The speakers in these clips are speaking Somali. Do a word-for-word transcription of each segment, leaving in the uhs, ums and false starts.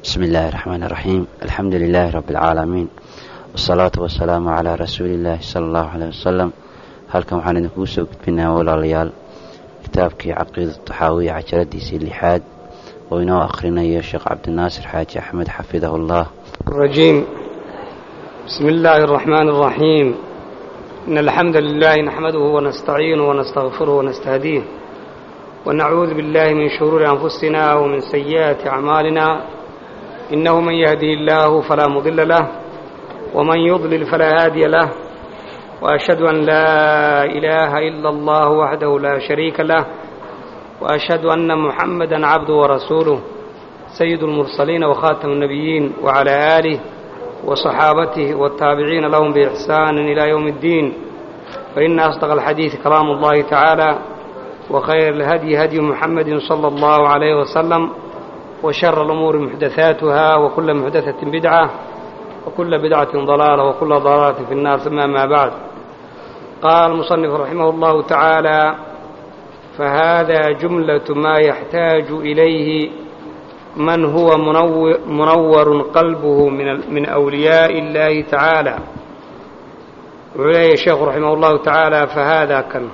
بسم الله الرحمن الرحيم. الحمد لله رب العالمين والصلاة والسلام على رسول الله صلى الله عليه وسلم. halkan waxaan idinku soo gudbinaa walaalayaal kitaabkii caqiidada taxaawiya cajaladiisii lixaad oo inoo akhrinayo sheekh cabdinaasir xaaji axmed xafidahullah. الرجيم. بسم الله الرحمن الرحيم. إن الحمد لله نحمده ونستعينه ونستغفره ونستهديه ونعوذ بالله من شرور أنفسنا ومن سيئات أعمالنا. إنه من يهدي الله فلا مضل له ومن يضلل فلا هادي له وأشهد أن لا إله إلا الله وحده لا شريك له وأشهد أن محمدا عبده ورسوله سيد المرسلين وخاتم النبيين وعلى آله وصحابته والتابعين لهم بإحسان إلى يوم الدين. فإن أصدق الحديث كلام الله تعالى وخير الهدي هدي محمد صلى الله عليه وسلم وشر الأمور محدثاتها وكل محدثة بدعة وكل بدعة ضلالة وكل ضلالة في النار. ثم ما بعد. قال المصنف رحمه الله تعالى: فهذا جملة ما يحتاج إليه من هو منور قلبه من من أولياء الله تعالى. وعليه الشيخ رحمه الله تعالى فهذا كان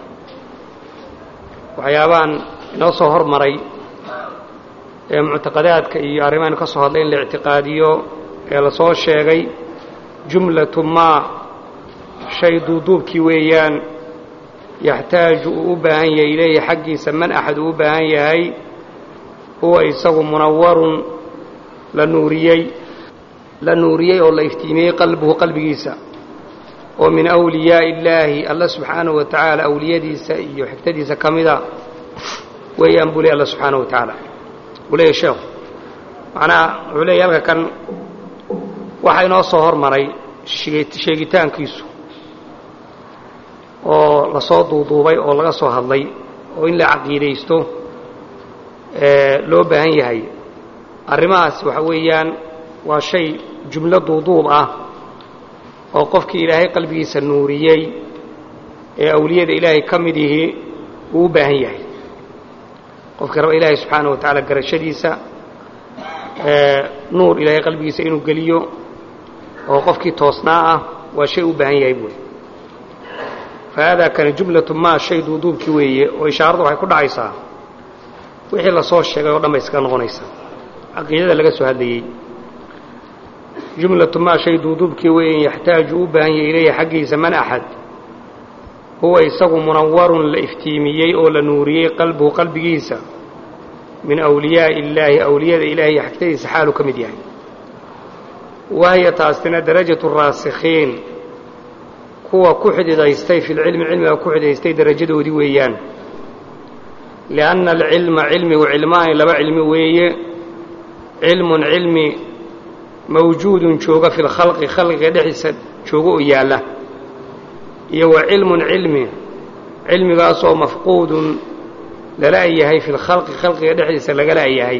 وحيابان نصو هرمري معتقداتك iyo arrimahan ka soo hadlay la i'tiqaadiyo ee la soo sheegay jumlatu ma shay duuduubkii weeyaan yaxtaaju u baahan yahay ilayhi xaggiisa man axad u baahan yahay huwa isagu munawwarun la nuuriyey la nuuriyey oo la iftiimiyey qalbuhu qalbigiisa oo min awliyaa illaahi alla subxaanahu wa tacaala awliyadiisa iyo xigtadiisa ka mida weeyaan buu leeyahay alla subxaanahu wa tacaala. وليه الشيخ معناه وليه يلقى كان waxay noo soo hormaray sheegitaankiisu oo la soo duuduubay oo laga soo hadlay oo in la caqiideysto ee loo baahan yahay arrimahaas waxa weeyaan waa shay jumla duuduub ah oo qofkii ilaahay qalbigiisa nuuriyay ee awliyada ilaahay kamid yihiin uu baahan yahay qofka raba ilaahay subxaanahu wa tacaala garashadiisa nuur ilaahay qalbigiisa inuu geliyo oo qofkii toosnaa ah waa shay u baahan yahay buuri. fahada kana jumlatu ma shay duuduubkii weeye oo ishaaradu waxay ku dhacaysaa wixii la soo sheegay oo dhan bay iska noqonaysaa caqiidada laga soo hadlayey. jumlatu ma shay duuduubkii weeye yaxtaaju u baahan yahay ilayhi xaggiisa man axad huwa isagu munawwarun la iftiimiyey oo la nuuriyey qalbuhu qalbigiisa min awliyaa'i illaahi awliyada ilaahay xigtadiisa xaalu ka mid yahay. wahiya taasina darajatu raasikhiin kuwa ku xididaystay fi lcilmi cilmiga ku xididaystay darajadoodii weeyaan. lianna alcilma cilmigu cilmaani laba cilmi weeye. cilmun cilmi mawjuudun jooga fi lkhalqi khalqiga dhexdiisa jooga oo yaalla iyo wa cilmun cilmi cilmigaasoo mafquudun lala-yahay fi lkhalqi khalqiga dhexdiisa laga la-yahay.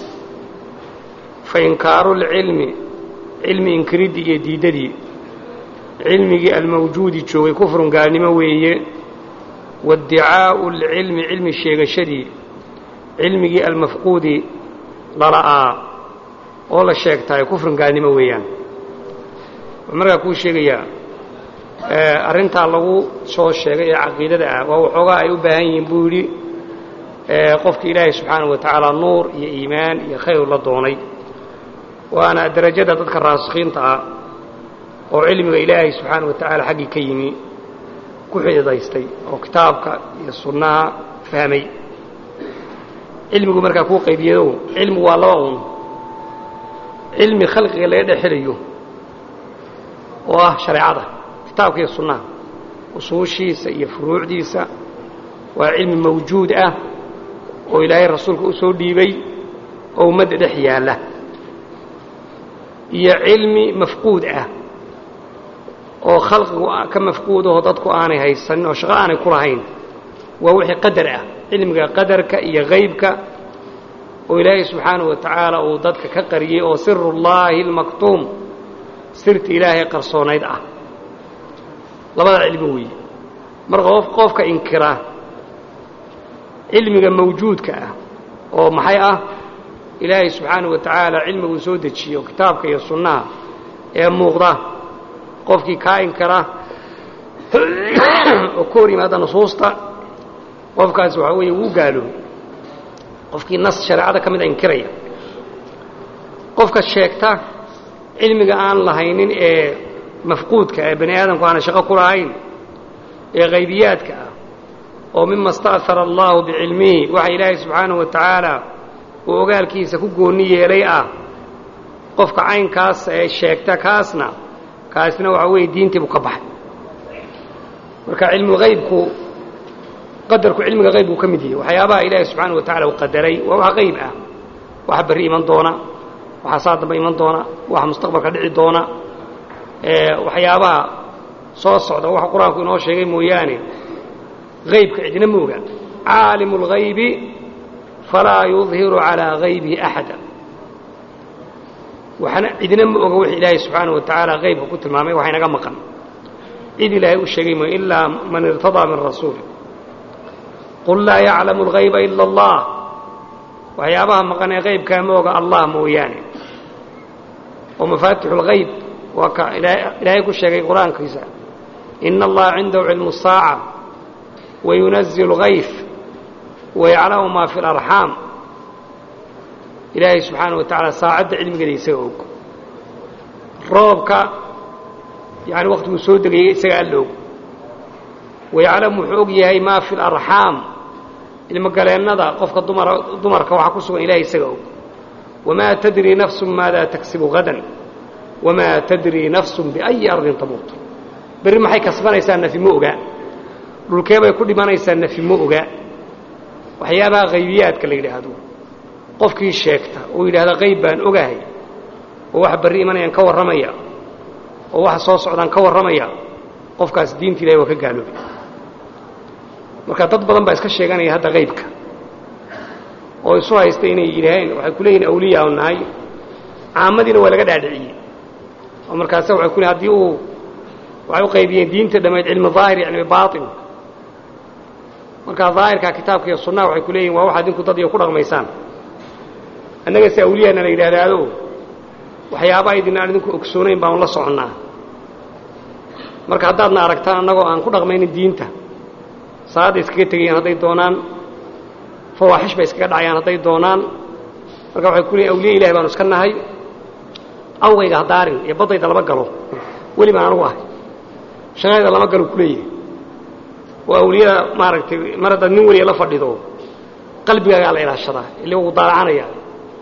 fa inkaaru lcilmi cilmi inkiridii iyo diiddadii cilmigii almawjuudi joogay kufrun gaalnimo weeye. waiddicaa'u lcilmi cilmi sheegashadii cilmigii almafquudi lala'aa oo la sheegtaay kufrun gaalnimo weeyaan. wuxuu markaa kuu sheegayaa arrintaa lagu soo sheegay ee caqiidada ah waa waxoogaa ay u baahan yihiin buu yidhi qofka ilaahay subxaanahu wa tacaala nuur iyo iimaan iyo khayr la doonay. waana darajada dadka raasikhiinta ah oo cilmiga ilaahay subxaanahu wa tacaala xaggii ka yimi ku xididaystay oo kitaabka iyo sunnaha fahmay. cilmigu markaa kuu qaybiyadow cilmigu waa laba uun cilmi khalqiga laga dhexelayo oo ah shareecada kitaabka iyo sunnaha usuushiisa iyo furuucdiisa waa cilmi mawjuud ah oo ilaahay rasuulka u soo dhiibay oo ummadda dhex yaalla. iyo cilmi mafquud ah oo khalqigu ka mafquud oo dadku aanay haysanin oo shaqo aanay ku lahayn waa wixii qadar ah cilmiga qadarka iyo qaybka oo ilaahay subxaanahu wa tacaala uu dadka ka qariyey oo sirullaahi almaktuum sirta ilaahay qarsoonayd ah. labada cilmi weeye. marka qof qofka inkira cilmiga mawjuudka ah oo maxay ah إلهي سبحانه وتعالى علمه وسودتشي وكتابك يا السنة يا موغضة قفكي كائن كراه وكوري ماذا نصوصته قفك سوحوي وقالوا قفكي النص شرعه كمد انكريا قفك الشيكته علمك aan lahaynin ee mafquudka ee bani aadamku aan shaqo ku lahayn ee qaybiyaadka oo mimma ista'thara Allah bi'ilmihi wa ilaahi subhanahu wa ta'ala oo ogaalkiisa ku gooni yeelay ah qofka aynkaas ee sheegta kaasna kaasna waxa weey diintii ka baxay marka cilmu qaybku qadarku cilmiga qaybku kamid yahay waxyaabaha ilaahi subhanahu wa ta'ala uu qadaray waa wax qayb ah wax bari iman doona waxa saadaba iman doona waxa mustaqbalka dhici doona ee waxyaabaha soo socda waxa quraanku inoo sheegay mooyaane qaybka cidina mooga aalimul ghaybi fala yudhiru ala ghaybi ahada waxana cidina mooga wax ilaahay subhanahu wa ta'ala qaybka ku tilmaamay waxa inaga maqan cid ilaahay u sheegay ma illa man irtada min rasuul qul la ya'lamu al-ghayba illa Allah waxyaabaha maqan ee qaybka mooga Allah mooyaane ومفاتيح الغيب وكا إلهي كل شيء القرآن كيسا إن الله عنده علم الساعة وينزل الغيث ويعلم ما في الأرحام إلهي سبحانه وتعالى ساعد علم قد يسوق رابك يعني وقت مسود يسأل له ويعلم حقوقه ما في الأرحام لما قال النظر قفك الضمر ضمرك وحكسه إلهي يسوق وما تدري نفس ماذا تكسب غدا وما تدري نفس بأي أرض تموت برما حي كسبانيسان في موغا دولكيبا يكون ديمانيسان في موغا waxyaabaha qaybiyaadka la yiraahdo qofkii sheegta oo yiraahdo qayb baan ogahay oo wax bari imanayaan ka waramaya oo wax soo socdaan ka waramaya qofkaas diinta Ilaahay waa ka gaaloobay marka dad badan baa iska sheeganaya hadda qaybka oo isu haysta inay yiraahdeen waxay ku leeyihiin awliyaa oo nahay aamadina waa laga dhaadhiciyay oo markaas waxay ku leeyahay hadii uu waxay u qaybiyeen diinta dhameed cilmi zaahir yani baatin marka zaahirka kitaabka iyo sunnah waxay ku leeyihiin waa waxa idinku dad iyo ku dhaqmaysaan annaga si awliyaana la yiraahdo waxyaabaha idin aan idinku ogsoonayn baan la soconaa marka haddaadna aragtaan annagoo aan ku dhaqmaynin diinta saad iskaga tagayaan haday doonaan فواحش بس كذا عيان هذي دونان رجعوا يقولون أولي إله بانوس كنا هاي أو غير هدارين يبضي ده لما قالوا ولي ما نروح شغال ده لما قالوا كليه وأولياء ما ركت مرة النور يلا فردوا قلبي على إله الشرع اللي هو ضار عنه يعني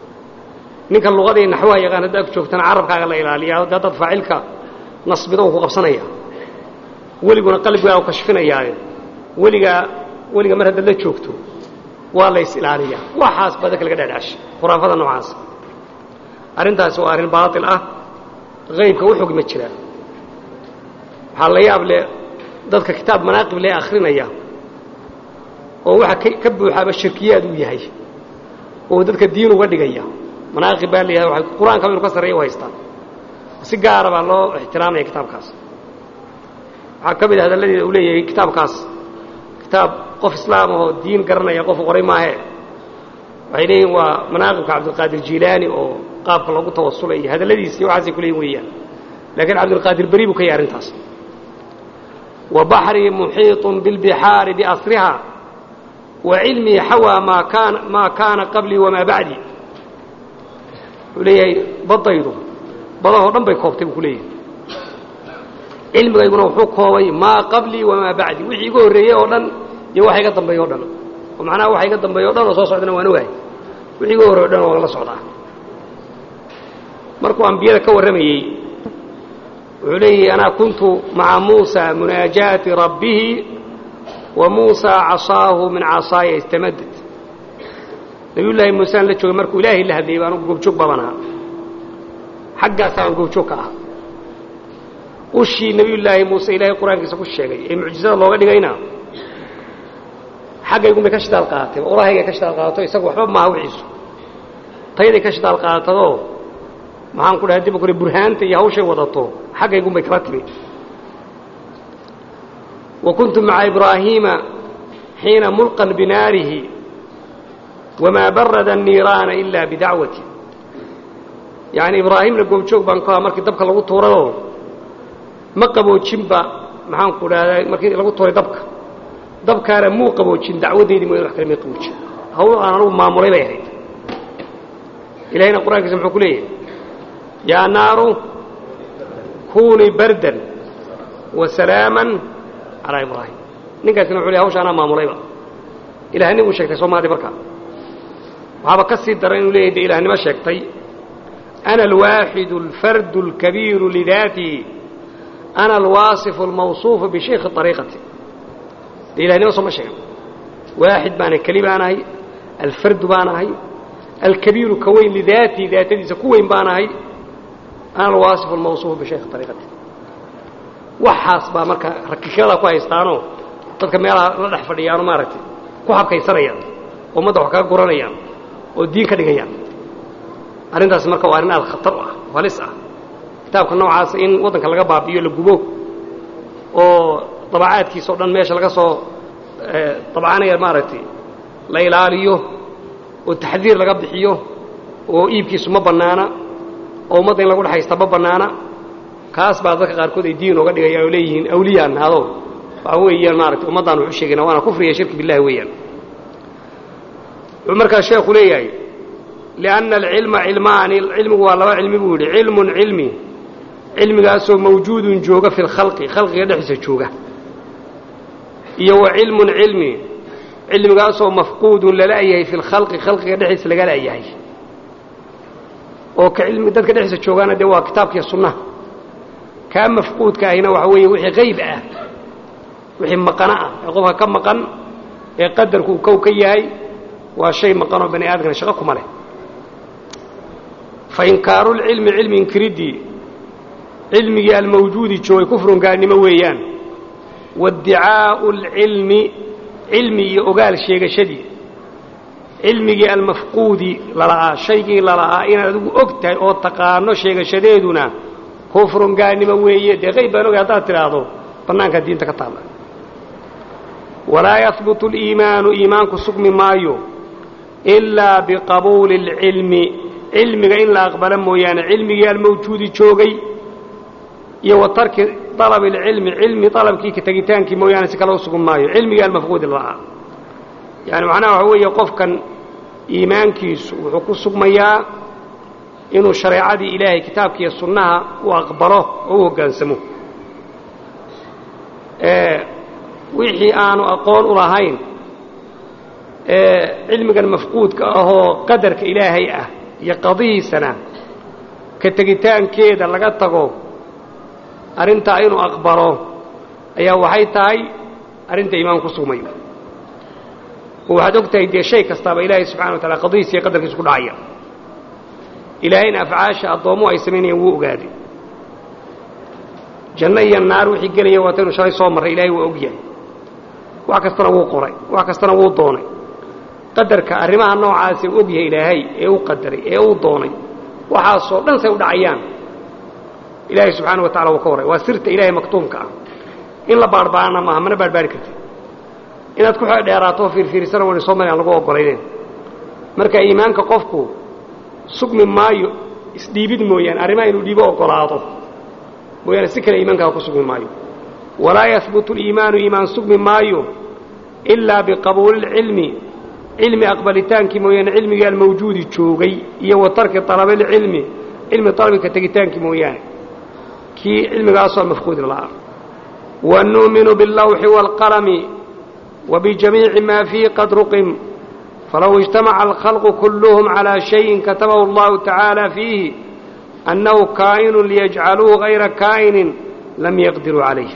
نك اللغة دي نحوها يغان هداك شوف تنعرف على إله اللي ده تفعلك نصب ده وهو قبصنية ولي قلنا قلبي أو كشفنا يعني ولي ولي مرة ده شوفته والله يسألني وحاس بدك لقدر عش خرافة النعاس أرنتها سؤال باطل أه غيبك وحق متشلا حلا يابل ضدك كتاب مناقب لي آخرين إياه وهو كبوا حاب الشركيات وياهي وضدك الدين وودي إياه مناقب اللي هو القرآن كم يكسر أيه ويستان سجارة بالله احترامه كتاب كاس عقب هذا الذي أوليه كتاب كاس كتاب قف إسلام هو الدين قرنا يقف قري ما هي وعليه ومناقب عبد القادر الجيلاني أو قاب الله توصل إليه هذا الذي يعزي كل يوم وياه لكن عبد القادر بريب كي يرنتاس وبحر محيط بالبحار بأسرها وعلمي حوى ما كان ما كان قبلي وما بعدي وليه بضيضه بضاه رم بيكوبتي كليه علم يقولون حكوا ما قبلي وما بعدي وحي يقول ريه ودن iyo waxay ka dambeeyo dhan oo macnaha waxay ka dambeeyo dhan oo soo socdana waan ogahay wixii ugu hore dhan oo la socdaa markuu anbiyada ka waramayay wuxuu leeyahay ana kuntu ma'a Muusa munajati rabbih wa Muusa asaahu min asaaya istamaddat nabiyullaahi Muusa la joogay markuu ilaahay la hadlayay baan ugu joog badanaa xaggaas aan ugu joog ah ushi nabiyullaahi Muusa ilaahay quraankiisa ku sheegay ee muujizada looga dhigayna حاجة يقوم بكشف القاطع والله هي كشف القاطع يسوي حب ما هو عيسو طيب كشف القاطع ذو ما هم كل هدي بكرة برهان تيهوش وضطه حاجة يقوم بكرتني وكنت مع إبراهيم حين ملقا بناره wamaa barada الniiraana ilaa bidacwati yani ibraahimna goobjoog baan ku ahaa markii dabka lagu tuurayoo ma qaboojinba maxaan ku dhahdaa markii lagu tuuray dabka dabkaana muu qaboojin dacwadeedii mooyaan wax kale may qaboojin hawl aan anugu maamulay bay ahayd ilaahayna qur-aankiisa muxuu ku leeyahay yaa naaru kuunii bardan wa salaaman calaa ibraahim ninkaasina wuxuu leeyahay hawsha anaa maamulayba ilaahnimu sheegtay soomaadi markaa waxaaba ka sii daran inuu leeyahay dee ilaahnimo sheegtay ana alwaaxidu alfardu alkabiiru lidaatii ana alwaasifu almawsuufu bishaykhi ariiqati dee ilahnimo sooma sheegan waaxid baanahay keli baanahay alfardu baanahay alkabiiru ka weyn lidaatii daatadiisa ku weyn baanahay ana alwaasifu almawsuufu bishaykhi ariiqati waxaas baa marka rakishada ku haystaanoo dadka meelaha la dhex fadhiyaano maaragtay ku habkaysanayaan ummadda wax kaga guranayaan oo diin ka dhigayaan arrintaas marka waa arrin aad khatar u ah halis ah kitaabka noocaas in waddanka laga baabi'iyo la gubo oo dabacaadkiisa o dhan meesha laga soo dabcanaya maaragtay la ilaaliyo oo taxdiir laga bixiyo oo iibkiisu ma bannaana oo ummadda in lagu dhex haysta ma bannaana kaas baa dadka qaarkood ay diin ooga dhigayaan oo leeyihiin awliyaan naado waxa weeyaan maaragtay ummaddaan wuxu sheegayna waana kufriya shirki billahi weeyaan wuxuu markaa sheekhu leeyahay lianna alcilma cilmaani cilmigu waa laba cilmi buu yidhi cilmun cilmi cilmigaasoo mawjuudun jooga fi lkhalqi khalqiga dhexdiisa jooga iyo wa cilmun cilmi cilmigaasoo mafquudun lala-yahay fi lkhalqi khalqiga dhexdiisa laga la-yahay oo ka cilmi dadka dhexdiisa joogaana dee waa kitaabkiiyo sunnaha kaa mafquudka ahina waxa weeye wixii qayb ah wixii maqana ah ee qofka ka maqan ee qadarku uu kow ka yahay waa shay maqan oo bani aadamkana shaqo kuma leh fa inkaaru lcilmi cilmi inkiridii cilmigii almawjuudi joogay kufrun gaalnimo weeyaan waiddicaa'u alcilmi cilmi iyo ogaal sheegashadii cilmigii almafquudi lala'aa shaygii lala'aa inaad adigu og tahay oo taqaano sheegashadeeduna kufrun gaalnimo weeye dee qayb baan ogay haddaad tidhaahdo bannaankaa diinta ka taalla walaa yahbutu aliimaanu iimaanku sugmi maayo ilaa biqabuuli alcilmi cilmiga in la aqbala mooyaane cilmigii almawjuudi joogay iyo wa tarki dalabi alcilmi cilmi dalabkii ka tegitaankii mooyaane si kale u sugmi maayo cilmigii almafquudi la'aa yani macnaha waxa weeye qofkan iimaankiisu wuxuu ku sugmayaa inuu shareecadii ilaahay kitaabkiiyo sunnaha u aqbalo oo u hoggaansamo wixii aanu aqoon u lahayn cilmigan mafquudka ahoo qadarka ilaahay ah iyo qadihiisana ka tegitaankeeda laga tago arrintaa inuu aqbalo ayaa waxay tahay arrinta iimaan ku sugmayo oo waxaad og tahay dee shay kastaaba ilaahay subxana wa taala qadihiisa iyo qadarkiisa ku dhacaya ilaahayna afcaasha addoommuhu ay samaynayaan wuu ogaaday janno iyo naar wixii gelaya waataynu shalay soo marray ilaahay waa og yahay wax kastana wuu qoray wax kastana wuu doonay qadarka arrimaha noocaasi u og yahay ilaahay ee u qadaray ee u doonay waxaasoo dhan say u dhacayaan ilaahay subxaana wa tacala wuu ka warray waa sirta ilaahay maktuumka ah in la baarbaarana maaha mana baarbaari kartid inaad ku dheeraato oo fiirfiirisana waynu soo mari aan lagu oggolayneen marka iimaanka qofku sugmi maayo isdhiibid mooyaane arrimaha inuu dhiibo oggolaado mooyaane si kale iimaankaa ku sugmi maayo walaa yahbutu aliimaanu iimaan sugmi maayo ilaa biqabuuli alcilmi cilmi aqbalitaankii mooyaane cilmigii almawjuudi joogay iyo wa tarki alabilcilmi cilmi dalabika tegitaankii mooyaane kii cilmigaasoo mafquudi la'aa wa nu'minu biاllawxi wاlqalami wabijamiici maa fiihi qad ruqim falow اجtamaca alkhalqu kulluhum calىa shayin katabahu allahu tacaala fiihi annahu kaa'inu liyajcaluuhu hayra kaa'inin lam yaqdiruu calayh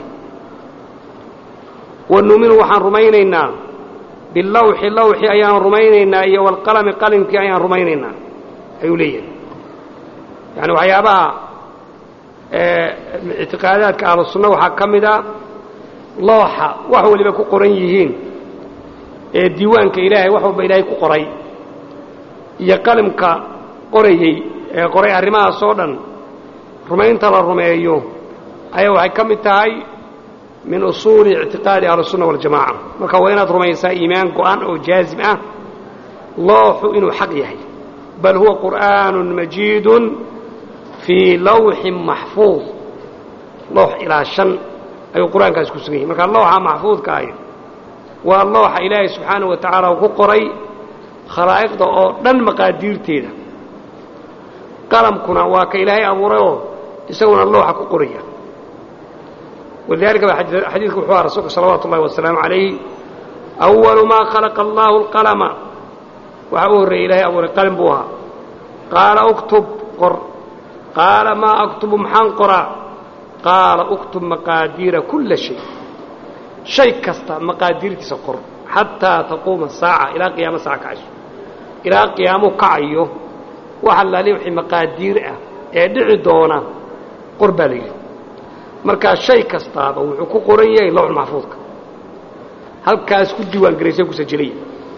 wa nu'minu waxaan rumaynaynaa bilawxi lawxi ayaan rumaynaynaa iyo walqalami qalimkii ayaan rumaynaynaa ayuu leeyahay yani waxyaabaha ictiqaadaadka ahlusunna waxaa ka mid a looxa wax waliba ku qoran yihiin ee diiwaanka ilaahay wax walba ilaahay ku qoray iyo qalimka qorayey ee qoray arrimahaas oo dhan rumaynta la rumeeyo ayaa waxay ka mid tahay min usuuli ictiqaadi ahlusunna waljamaca marka waa inaad rumaysaa iimaan go-an oo jaazim ah loox inuu xaq yahay bal huwa qur'aanun majiidun fii lawxin maxfuud loox ilaa shan ayuu qur-aankaas ku sugan yahay marka looxa maxfuudka ahi waa looxa ilaahay subxaanahu wa tacaala uu ku qoray khalaa'iqda oo dhan maqaadiirteeda qalamkuna waa ka ilaahay abuurayoo isaguna looxa ku qoraya walidaalika xadiidku wuxuu aha rasuulka salawaatu ullahi wasalaamu calayh awalu maa khalaqa allaahu alqalama waxaa u horreeyey ilaahay abuuray qalim buu ahaa qaala uktub qor qaala maa aktubu maxaan qoraa qaala uktub maqaadiira kulla shay shay kasta maqaadiirtiisa qor xataa taquuma saaca ilaa qiyaamo saaca kacayso ilaa qiyaamu kacayo wax allaale wixii maqaadiir ah ee dhici doona qor baa la yidhi markaa shay kastaaba wuxuu ku qoran yahay lawxul maxfuudka halkaas ku diiwaan garaysay ku sajilaya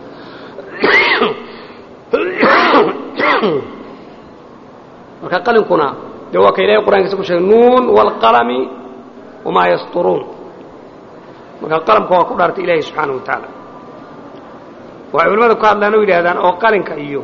marka qalinkuna dee waa ka ilaahay qur-aankiisa ku sheegay nuun waalqalami wamaa yasturuun marka qalamka waa ku dhaartay ilaahay subxaanahu wa tacaala waxay culimmada ku hadlaan oo yidhaahdaan oo qalinka iyo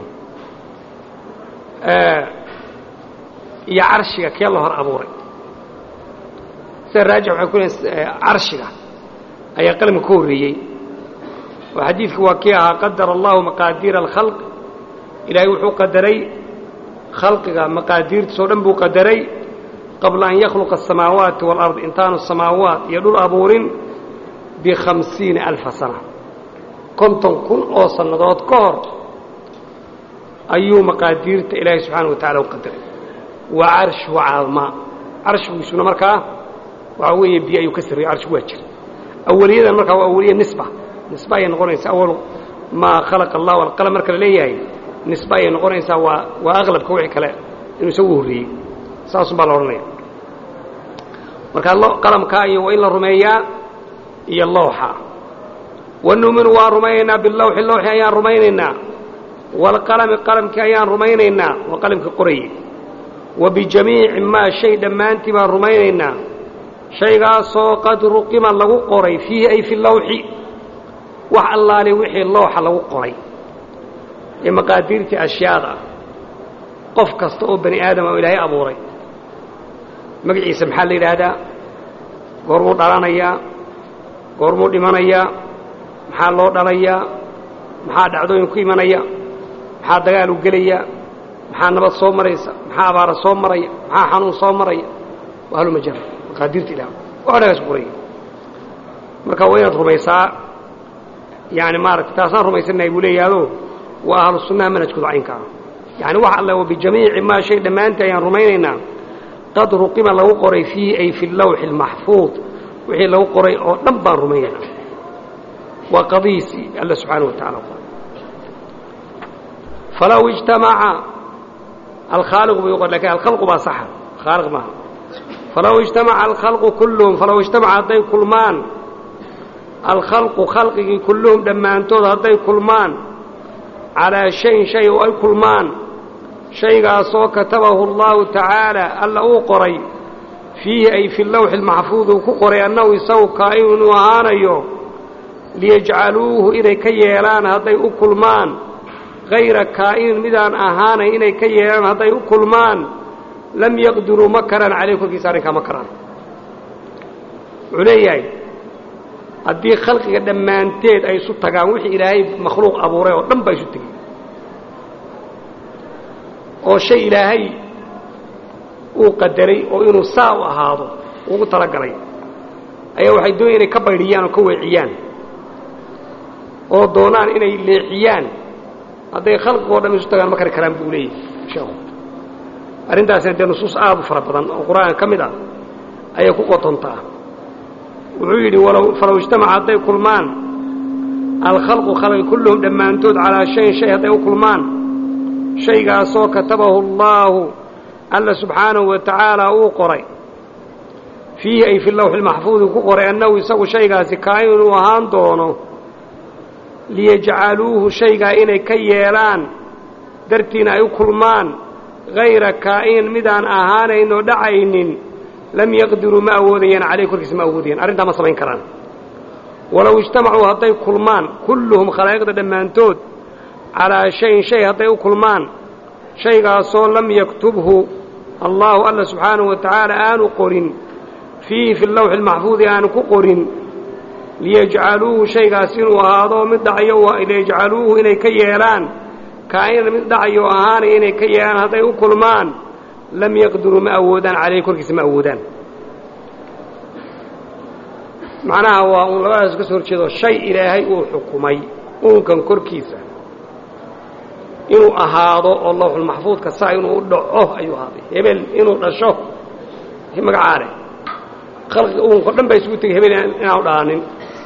iyo carshiga kee la hor abuuray sida raajix waxay ku leeyiin carshiga ayaa qalimka ka horreeyey oo xadiidku waa kii ahaa qadara allahu maqaadiira alkhalq ilaahay wuxuu qadaray khalqiga maqaadiirtiisa oo dhan buu qadaray qabla an yakhluqa asamaawaati waalard intaanu samaawaat iyo dhul abuurin bikhamsiina alfa sana konton kun oo sannadood ka hor ayuu maqaadiirta ilaahay subxaana wa tacala u qadaray wa carshuhu cala almaa carshigiisuna markaa waxaa weeye biyo ayuu ka sarreeyey carshigu waa jira awaliyadan markaa waa awaliya nisba nisba ayay noqonaysaa awal maa khalaqa allahu alqalam marka la leeyahay nisba ayay noqonaysaa waa waa aqlabka wixii kale inuu isagu horreeyey saasun baa la odhanaya marka qalamka iyo waa in la rumeeyaa iyo lawxa wanu'minu waan rumaynaynaa bilawxi lawxi ayaan rumaynaynaa waalqalami qalamkii ayaan rumaynaynaa waa qalamkii qorayey wa bijamiici maa shay dhammaantii baan rumaynaynaa shaygaasoo qad ruqima lagu qoray fiihi ay fi lawxi wax allaale wixii lawxa lagu qoray ee maqaadiirtii ashyaada ah qof kasta oo bani aadama oo ilaahay abuuray magaciisa maxaa la yidhaahdaa goormuu dhalanayaa goormuu dhimanayaa maxaa loo dhalayaa maxaa dhacdooyin ku imanaya maxaa dagaal u gelaya maxaa nabad soo maraysa maxaa abaara soo maraya maxaa xanuun soo maraya waa halumajara maqaadiirta ilaah wax dhagaas qoraya marka waa inaad rumaysaa yani maaragtay taasaan rumaysannahay buu leeyahaado waa ahlu sunnaha manhajkooda caynka ah yani wax alle wa bijamiici maa shay dhammaantii ayaan rumaynaynaa qad ruqima lagu qoray fiihi ay fi lawxi almaxfuud wixii lagu qoray oo dhan baan rumaynaynaa waa qadiisii alla subxaana wa tacala qoray falow ijtamaca alkhaaliqu buu qor lakin alkhalqu baa saxa khaaliq maaha falow ijtamaca alkhalqu kulluhum falow ijtamaca hadday kulmaan alkhalqu khalqigii kulluhum dhammaantood hadday kulmaan calaa shayin shay oo ay kulmaan shaygaasoo katabahu allahu tacaala alla uu qoray fiihi ay fi lawxi almaxfuud uu ku qoray annahu isagu kaa'inu inuu ahaanayo liyajcaluuhu inay ka yeelaan hadday u kulmaan hayra kaa'inin midaan ahaanay inay ka yeelaan hadday u kulmaan lam yaqdiruu ma karaan calayh korkiisa arrinkaa ma karaan wuxuu leeyahay haddii khalqiga dhammaanteed ay isu tagaan wixii ilaahay makhluuq abuuray oo dhan baa isu tegey oo shay ilaahay uu qadaray oo inuu saa u ahaado ugu talagalay ayaa waxay doonaya inay ka baydhiyaan oo ka weeciyaan oo doonaan inay leexiyaan hadday khalqigoo dhan isu tagaan ma kari karaan buu leeyahay sheekhu arrintaasina dee nusuus aad u fara badan oo qur-aanka ka mid ah ayay ku qotontaa wuxuu yidhi falow ijtamaca hadday kulmaan alkhalqu khalqi kulluhum dhammaantood calaa shayin shay hadday u kulmaan shaygaasoo katabahu allaahu alla subxaanahu wa tacaala uu qoray fiihi ay fi lawxi lmaxfuudi ku qoray annahu isagu shaygaasi kaa'in inuu ahaan doono liyajcaluuhu shaygaa inay ka yeelaan dartiina ay u kulmaan hayra kaa'inin midaan ahaanayn oo dhacaynin lam yaqdiruu ma awoodayaan calayh korkiisa ma awoodayaan arrintaa ma samayn karaan walow ijtamacuu hadday kulmaan kulluhum khalaa'iqda dhammaantood calaa shayin shay hadday u kulmaan shaygaasoo lam yaktubhu allaahu alla subxaanahu wa tacaala aanu qorin fiihi fi lawxi almaxfuudi aanu ku qorin liyajcaluuhu shaygaas inuu ahaado mid dhacayo liyajcaluuhu inay ka yeelaan kaa'inan mid dhacayo ahaanaya inay ka yeelaan hadday u kulmaan lam yaqdiruu ma awoodaan calayhi korkiisa ma awoodaan macnaha waa uun labadaas ka soo horjeedo shay ilaahay uu xukumay uunkan korkiisa inuu ahaado oo lawxulmaxfuudka saa inuu u dhaco ayuu ahaaday hebel inuu dhasho magacaale khalqiga uunko dhan baa isugu tegay hebel inaanu dhaanin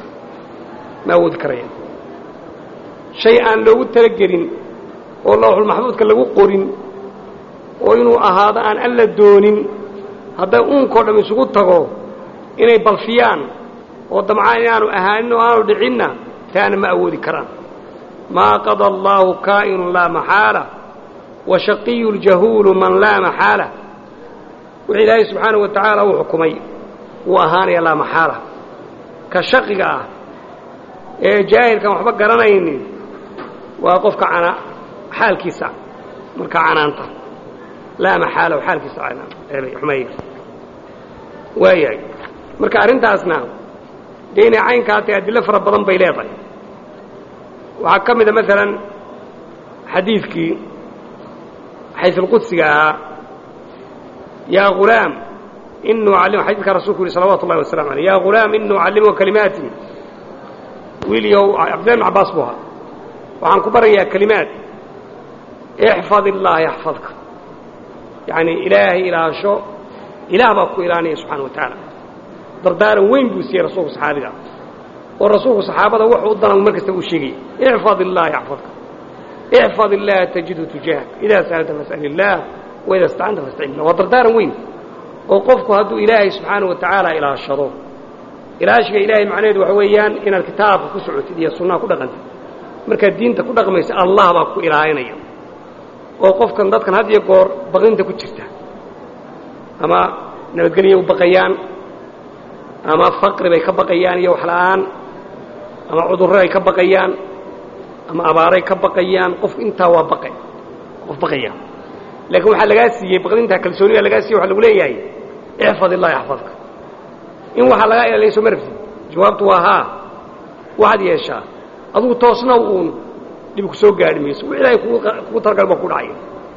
ma awoodi karayaan shay aan loogu talagelin oo lawxulmaxfuudka lagu qorin oo inuu ahaado aan alla doonin hadday uunkao dham isugu tago inay balfiyaan oo damcaan inaanu ahaanin oo aanu dhicinna taana ma awoodi karaan maa qada allaahu kaa'inun laa maxaala wa shaqiyu ljahuulu man laa maxaala wixii ilaahay subxaanahu wa tacaala uu xukumay wuu ahaanaya laa maxaala ka shaqiga ah ee jaahilkan waxba garanaynin waa qofka cana xaalkiisa markaa canaanta laa maxaala xaalkiisa xumeeya waayahay marka arrintaasna dee inay caynkaa tahay adillo fara badan bay leedahay waxaa ka mida maalan xadiidkii xaysulqudsiga ahaa yaa ghulaam inuu allim xadiidkaa rasulku yihi salawatu ullahi wasalamu aleyh yaa ghulaam inuu callimuka kalimaatin wiilyow cabdillahi bn cabbaas buu ahaa waxaan ku barayaa kelimaad ixfad illaaha yaxfadka yacni ilaahay ilaasho ilaah baa ku ilaanaya subxana wa tacaala dardaaran weyn buu siiyey rasuulku saxaabiga oo rasuulku saxaabada wuxuu u danan mar kasta uu sheegay ixfad illaaha yaxfadka ixfad illaaha tajidhu tujaahak idaa sa'alta fas'al illaah wa idaa istacanta fastacin billah waa dardaaran weyn oo qofku hadduu ilaahay subxaanahu wa tacaala ilaashado ilaashiga ilaahay macnaheedu waxa weeyaan inaad kitaabka ku socotid iyo sunnaha ku dhaqantid markaad diinta ku dhaqmaysa allah baa ku ilaalinaya oo qofkan dadkan had iyo goor baqinta ku jirta ama nabadgelyo u baqayaan ama faqri bay ka baqayaan iyo wax la'aan ama cudurro ay ka baqayaan ama abaaray ka baqayaan qofku intaa waa baqay qof baqaya laakiin waxaa lagaa siiyey baqdintaa kalsoonida lagaa siiyey waxaa lagu leeyahay ixfad illah yaxfadka in waxaa lagaa ilaalinayso marfid jawaabtu waa haa waxaad yeeshaa adugu toosna uun dhib ku soo gaadhi mayso wix ilaahay kugu talagal baa ku dhacaya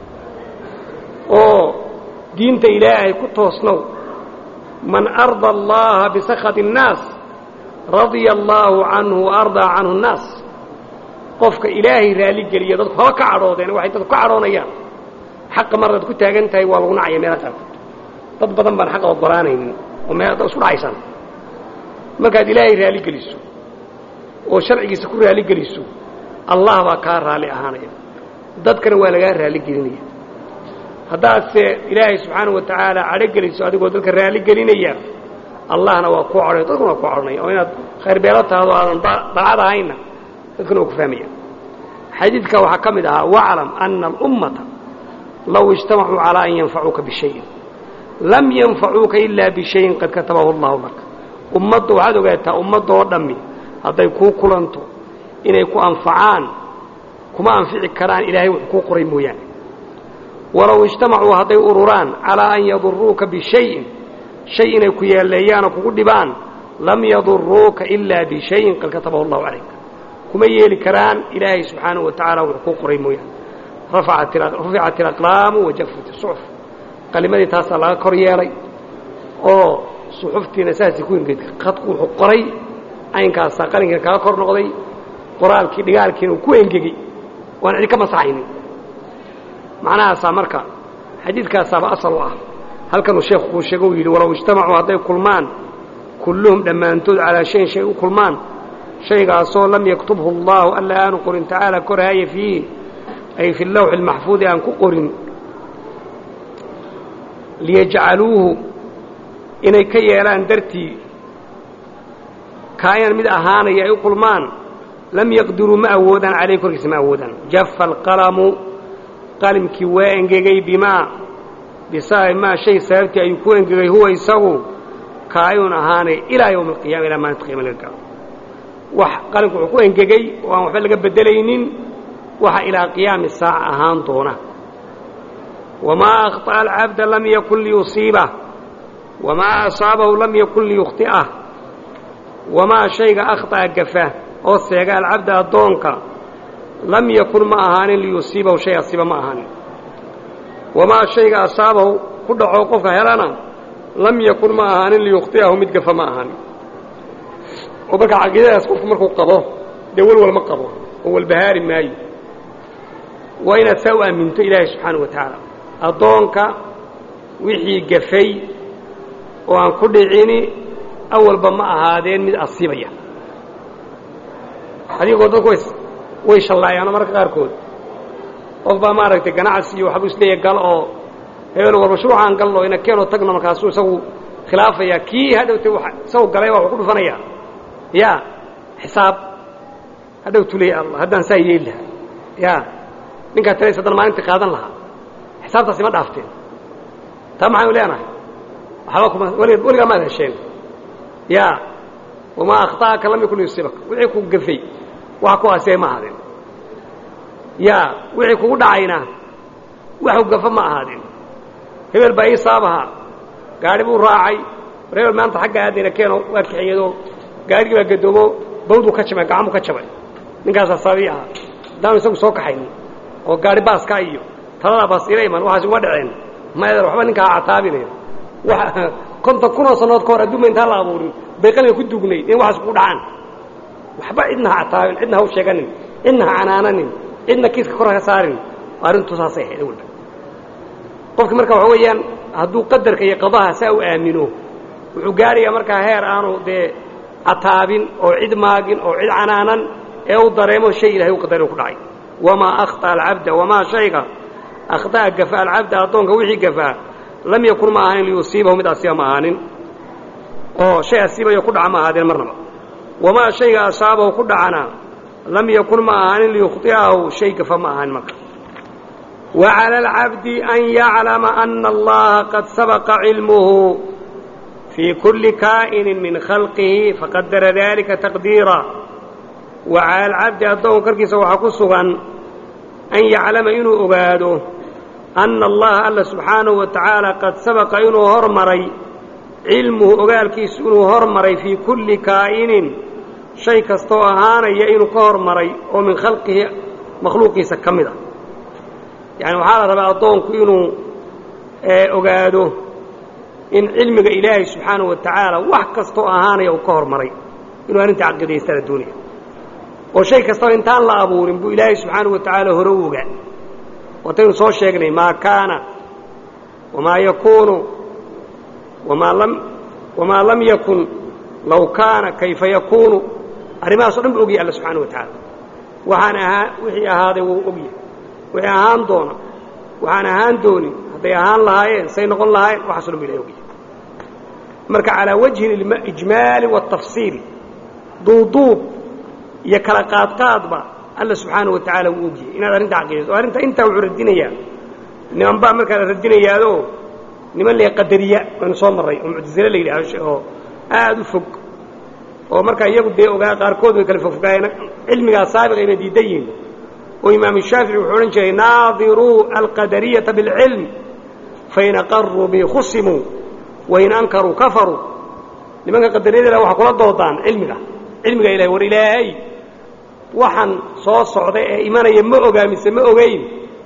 oo diinta ilaahay ku toosnow man arda allaha bisakhati الnaas radya allaahu canhu waardaa canhu الnaas qofka ilaahay raaligeliya dadku haba ka cadhoodeen waxay dadku ka cadhoonayaan xaqa marad ku taagan tahay waa lagu nacaya meelo qaarkood dad badan baan xaqa ogolaanaynin oo meel dad isku dhacaysaan markaad ilaahay raaligeliso oo sharcigiisa ku raaligeliso allah baa kaa raalli ahaanaya dadkana waa lagaa raaligelinaya haddaadse ilaahay subxaanahu wa tacaala cadhogeliso adigoo dadka raaligelinaya allahna waa kuu cadhaya dadkuna waa kuu cadhanaya oo inaad khayr beelo tahdo aadan daacad ahayna dadkuna waa ku fahmaya xadiidka waxaa ka mid ahaa waclam ana alummata low ijtamacuu calaa an yanfacuuka bishayin lam yanfacuuka ilaa bishayin qad katabahu allahu laka ummadda waxaad ogaataa ummadda oo dhammi hadday kuu kulanto inay ku anfacaan kuma anfici karaan ilaahay wuxuu kuu qoray mooyaane walow ijtamacuu hadday ururaan calaa an yaduruuka bishayin shay inay ku yeeleeyaanoo kugu dhibaan lam yaduruuka ilaa bishayin qad katabahu allahu calayka kuma yeeli karaan ilaahay subxaanahu wa tacaala wuxuu kuu qoray mooyaane ruficat ilaqlaamu wajafat isuxuf qalimadii taasaa laga kor yeelay oo suxuftiina saasay ku engegtay khadku wuxuu qoray caynkaasaa qalinkiina kaga kor noqday qoraalkii dhigaalkiina uu ku engegey waan cidi ka masaxaynin macnahaasaa marka xadiidkaasaaba asal u ah halkanuu sheekhu kuu sheego u yidhi walow ijtamacuu hadday kulmaan kulluhum dhammaantood calaa shayin shay u kulmaan shaygaasoo lam yaktubhu allaahu alla aanu qorin tacaala korhaaya fiihi ay fi lawxi almaxfuudi aan ku qorin liyajcaluuhu inay ka yeelaan dartii kaayan mid ahaanaya ay u kulmaan lam yaqdiruu ma awoodaan calayh korkiisa ma awoodaan jafa alqalamu qalimkii waa engegay bimaa bisababi maa shay sababtii ayuu ku engegay huwa isagu kaayun ahaanay ilaa yowmi alqiyama ilaa maalinta qiyama laga gaaro wax qalimku wuxuu ku engegey oo aan waxba laga beddelaynin waxa ilaa qiyaami saaca ahaan doona wamaa akhطa'a alcabda lam yakun liyusiibah wamaa asaabahu lam yakun liyukhti'ah wamaa shayga akhطa'a gafa oo seega alcabda addoonka lam yakun ma ahaanin liyusiibahu shay asiba ma ahaanin wamaa shayga asaabahu ku dhaco qofka helana lam yakun ma ahaanin liyukhti'ahu mid gafa ma ahaanin oo marka caqiidadaas qofku markuu qabo dee walwal ma qabo oo walbahaari maayo waa inaad saa u aaminto ilaahay subxaanahu wa tacaala addoonka wixii gafay oo aan ku dhicini awalba ma ahaadeen mid asiibaya adigoo dadku way shallaayaano marka qaarkood qof baa maaragtay ganacsi iyo waxbuu isleeyahay gal oo hebel war mashruucaan galno ina keenoo tagno markaasuu isagu khilaafaya kii hadhowtay isagu galay waa wuxuu ku dhufanayaa ya xisaab hadhow tuley allah haddaan saa yeeli lahaa ya ninkaa talays haddana maalintii qaadan lahaa xisaabtaasi ma dhaafteen taa maxaynu leenahay waxba kuma weligaa maad hesheen ya wamaa akhta'aka lam yakun liyusiibak wixii ku gafay waxa ku asiyay ma ahaadeen ya wixii kugu dhacayna waxu gafa ma ahaadeen hebel baa ii saabaha gaari buu raacay hebel maanta xagga aadayna keeno waa kixiyado gaarigii baa gadoomo bawduu ka jabay gacmuu ka jabay ninkaasaa saabii ahaa haddaanu isagu soo kaxaynin oo gaari baaskaa iyo taladaa baas ila iman waxaas uma dhaceen maeder waxba ninkaa cataabinaya konton kunoo sannood ka hor adduunba intaan la abuurin bay qalbiga ku dugnayd in waxaas kugu dhacaan waxba cidna ha cataabin cidna ha u sheeganin cidna ha canaananin cidna kiiska kor ha saarin arrintu saasay ahayd awalba qofki marka waxa weeyaan hadduu qadarka iyo qadaha saa u aamino wuxuu gaarayaa markaa heer aanu dee cataabin oo cid maagin oo cid canaanan ee u dareemo shay ilahay u qadari ku dhacay wamaa akhطa'a alcabda wamaa shayga akhطa'a gafa alcabda addoonka wixii gafaa lam yakun ma ahanin liyusiibahu mid asiiba ma ahaanin oo shay asiibayo ku dhaca ma ahaadeen marnaba wamaa shayga asaabahu ku dhacana lam yakun ma ahaanin liyukhطi'ahu shay gafa ma ahaanin marka وعلى العبد أن يعلم أن الله قد سبق علمه في كل كائن من خلقه فقدر ذلك تقديرا وعلى العبد أدوه كركيس وحكسغا أن يعلم إنه أباده أن الله الله سبحانه وتعالى قد سبق إنه هرمري علمه أقال كيس إنه هرمري في كل كائن شيء كستوهانا يإنه كهرمري ومن خلقه مخلوقي سكمده يعني waxaa la rabaa adoonku inuu ogaado in cilmiga ilaahay subxaanahu wa tacaala wax kastoo ahaanaya uu ka hormaray inuu arrinta caqiidaystana doonaya oo shay kastoo intaan la abuurin buu ilaahay subxaanahu wa tacaala hore u ogaa wataynu soo sheegnay maa kaana wamaa yakuunu wamaa lam wamaa lam yakun law kaana kayfa yakuunu arrimahaasoo dhan buu ogyahay alla subxaanahu wa tacaala waxaan ahaa wixii ahaaday wuu ogyahay wixii ahaan doona waxaan ahaan doonin hadday ahaan lahaayeen say noqon lahaayeen waxaaso dhan bu ilahay ogyahay marka calaa wajhi ijmaali waatafsiil duuduub iyo kala qaadqaadba alla subxaanahu wa tacaala wuu ogyahay inaad arrinta caqiidayso oo arrinta intaa wuxuu radinayaa niman baa markaa la radinayaado niman lee qadariya waynu soo marray oo muctasile la yidhaah oo aada u fog oo markaa iyagu dee ogaa qaarkood way kala fogfogaayeen cilmigaa saabiqa inay diidan yihiin oo imaam الshaafiعي wuxuu odhan jiray naadiruu alqadariyaةa bاlcilm fain aqaruu bi khusimuu wain ankaruu kafaruu nimanka qadariyada waxa kula doodaan cilmiga cilmiga ilahay war ilaahay waxaan soo socday ee imanaya ma ogaa mise ma ogayn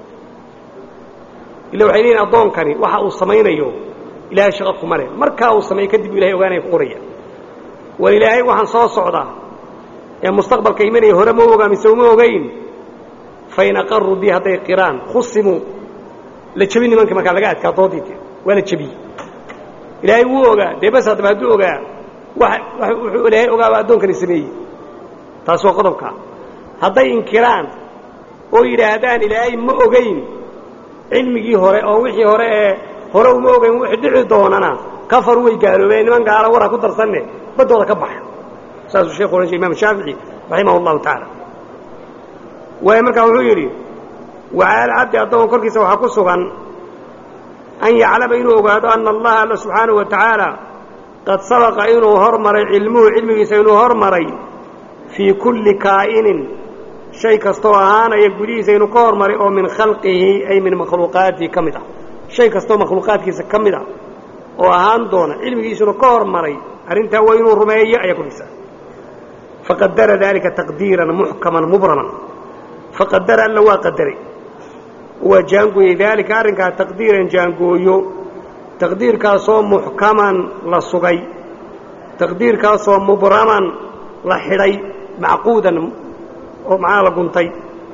ila waxay leeyihin addoonkani waxa uu samaynayo ilaahay shaqo kuma leh markaa uu sameeyo kadib ilahay ogaanaya ku qoraya war ilaahay waxaan soo socdaa ee mustaqbalka imanaya hore ma ogaa mise uma ogayn fain aqaruu bi hadday qiraan khusimuu la jebin nimankii markaa laga adkaa doodiite waa la jebiyey ilaahay wuu ogaa dee bas haddaba hadduu ogaa wuxuu ilaahay ogaaba addoonkani sameeyey taas waa qodobkaa hadday inkiraan oo yidhaahdaan ilaahay ma ogayn cilmigii hore oo wixii hore ee hore uma ogayn wixii dhici doonana kafaru way gaaloobeen niman gaala waraa ku darsanne baddooda ka baxa saasuu sheekhu odhan jiray imaam shaafici raximah allahu tacaala waay markaa wuxuu yidhi wacala alcabdi addoon korkiisa waxaa ku sugan an yaclama inuu ogaado ana allaha alla subxaanahu wa tacaala qad sabaqa inuu hormaray cilmuhu cilmigiisa inuu hormaray fii kulli kaa'inin shay kastoo ahaanaya gudihiisa inuu ka hormaray oo min khalqihi ay min makhluuqaatihi ka mid ah shay kastoo makhluuqaadkiisa ka mid ah oo ahaan doona cilmigiisuna ka hormaray arrintaa waa inuu rumeeyo ayaa ku dhisa faqadara daalika taqdiiran muxkaman mubraman faqadara alla waa qadaray waa jaangooyey daalika arrinkaa taqdiiran jaangooyo taqdiirkaasoo muxkaman la sugay taqdiirkaasoo mubraman la xidhay macquudan oo macnaha la guntay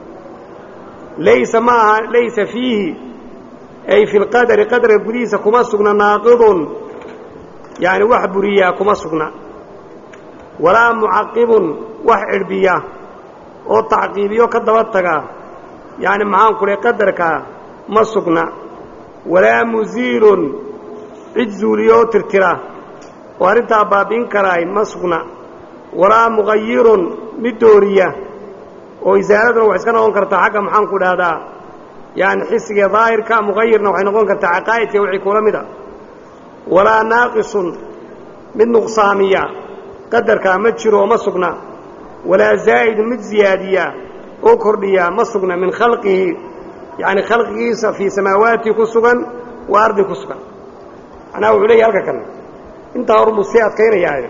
laysa ma aha laysa fiihi ay fi lqadari qadarka gudihiisa kuma sugna naaqidun yaani wax buriyaa kuma sugna walaa mucaqibun wax cidhbiya oo tacqiibiyo ka daba taga yaani maxaan ku leh qadarkaa ma sugna walaa musiilun cid zuuliyoo tirtira oo arrintaa baabi'in karaay ma sugna walaa muqayirun mid dooriya oo isaaladuna waxay iska noqon kartaa xagga maxaan ku dhahdaa yaani xisiga daahirka muqayirna waxay noqon kartaa caqaa'idka wixii kula mid a walaa naaqisun mid nuqsaamiya qadarkaa ma jiro oo ma sugna walaa zaa'idun mid ziyaadiya oo kordhiya ma sugna min khalqihi yaani khalqigiisa fii samaawaatihi ku sugan wa ardi ku sugan macnaha wuxuu leeyahay halka kale intaa horunbuu sii adkaynayaayo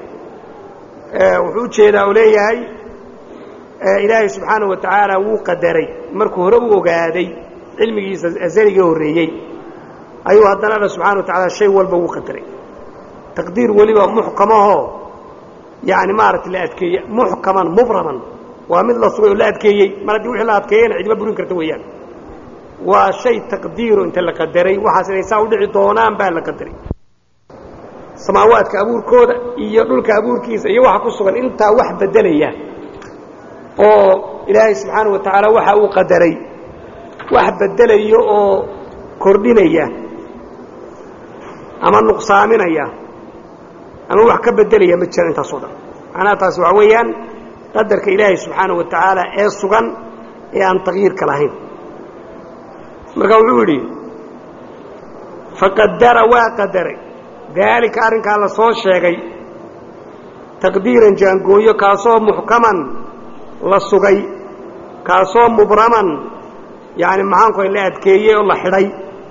wuxuu ujeedaa oo leeyahay ilaahay subxaanahu wa tacaala wuu qadaray markuu hore u ogaaday cilmigiisa asaligii horreeyey ayuu haddana alla subxana wa tacala shay walba wuu qadaray taqdiir weliba muxkamahoo yaani maaragtay la adkeeye muxkaman mubraman waa mid la sugay oo la adkeeyey mar haddii wixii la adkeeyeyna cidma burin karta weeyaan waa shay taqdiiro inta la qadaray waxaas inay saa u dhici doonaan baa la qadaray samaawaadka abuurkooda iyo dhulka abuurkiisa iyo waxa ku sugan intaa wax beddelaya oo ilaahay subxaanahu wa tacaala waxa uu qadaray wax beddelayo oo kordhinaya ama nuqsaaminaya ama wax ka beddelaya ma jira intaasoo dhan macnaha taasi waxa weeyaan qadarka ilaahay subxaanahu wa tacaala ee sugan ee aan tagyiirka lahayn marka wuxuu yidhi faqadara waa qadaray daalika arrinkaa la soo sheegay taqdiiran jaangooyo kaasoo muxkaman la sugay kaasoo mubraman yaani maxaan ku la adkeeyey oo la xidhay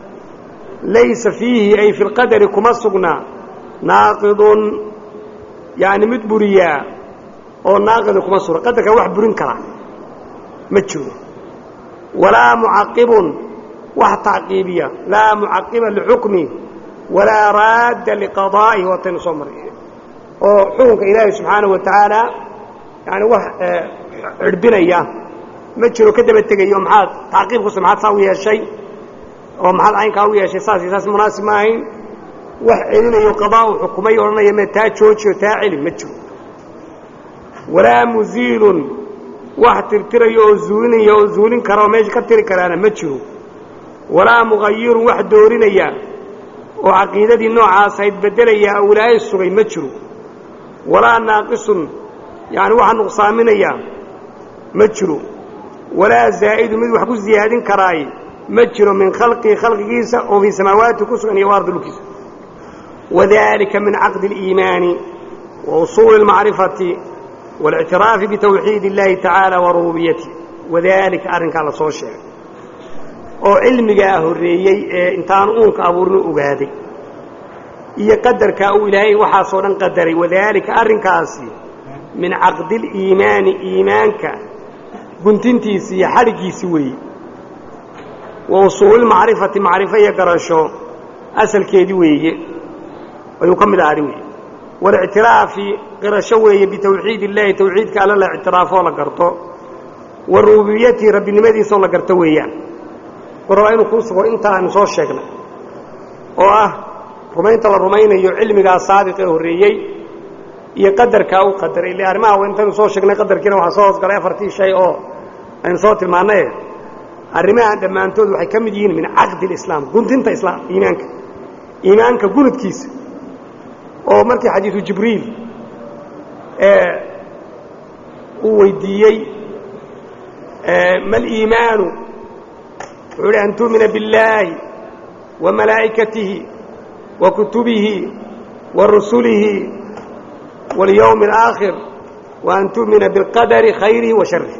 laysa fiihi ay fi lqadari kuma sugna naaqidun yaani mid buriyaa oo naaqida kuma sugna qadarka wax burin kara ma jiro walaa mucaqibun wax tacqiibiya laa mucaqiba lixukmi walaa raadda liqadaa'ihi waataynu soo maray oo xukunka ilaahay subxaanahu wa tacaala yaani wax cidhbinaya ma jiro ka daba tegayo maxaad tacqiibkusa maxaad saa u yeeshay oo maxaad caynkaa u yeeshay saas iyo saas munaasib ma ahayn wax celinayo qadaa u xukumay odhanaya me taa joojiyo taa celi ma jiro walaa musiilun wax tirtirayo oo zuulinaya oo zuulin kara oo meesha ka tiri karaana ma jiro walaa muqayirun wax doorinaya oo caqiidadii noocaas ayd beddelaya oo ilaahay sugay ma jiro walaa naaqisun yaani waxa nuqsaaminaya ma jiro walaa zaa'idu mid wax ku ziyaadin karaay ma jiro min khalqii khalqigiisa oo fii samaawaati ku sugan iyo waardi dhulkiisa wadalika min caqdi اliimaani wa usuuli اlmacrifati والاعتراف بتوحيد الله تعالى وربوبيته وذلك أرنك الله soo sheegay oo cilmiga horeeyay ee intaan uunka abuurno ogaaday iyo qadarka uu ilaahay waxa soo dhan qadaray wadaalika arrinkaasi min aqd al-iimaan iimaanka guntintiisa iyo xarigiisa weey wa usul ma'rifati ma'rifaya garasho asalkeedii weeye ayuu kamid ahaa weeye والاعتراف قرشويه بتوحيد الله توحيدك على الاعتراف ولا قرطو والربوبيه رب نمدي سو لا قرطو ويان قرانو كوسو انت ان سو شيغنا oo ah rumaynta la rumaynayo cilmiga saadiq ee horeeyay iyo qadarka uu qadaray ilaa arrimaha intaan soo sheegnay qadarkiina waxa soo hoos galay afartii shay oo aan soo tilmaanay arrimaha dhamaantood waxay kamid yihiin min aqd al-islam guntinta islaam iimaanka iimaanka gunudkiisa oo markii xadiisu jibriil ee uu weydiiyay mal iimaanu wala an tu'mina billahi wa malaa'ikatihi wa kutubihi wa rusulihi wal yawmil aakhir wa an tu'mina bil qadari khayrihi wa sharrihi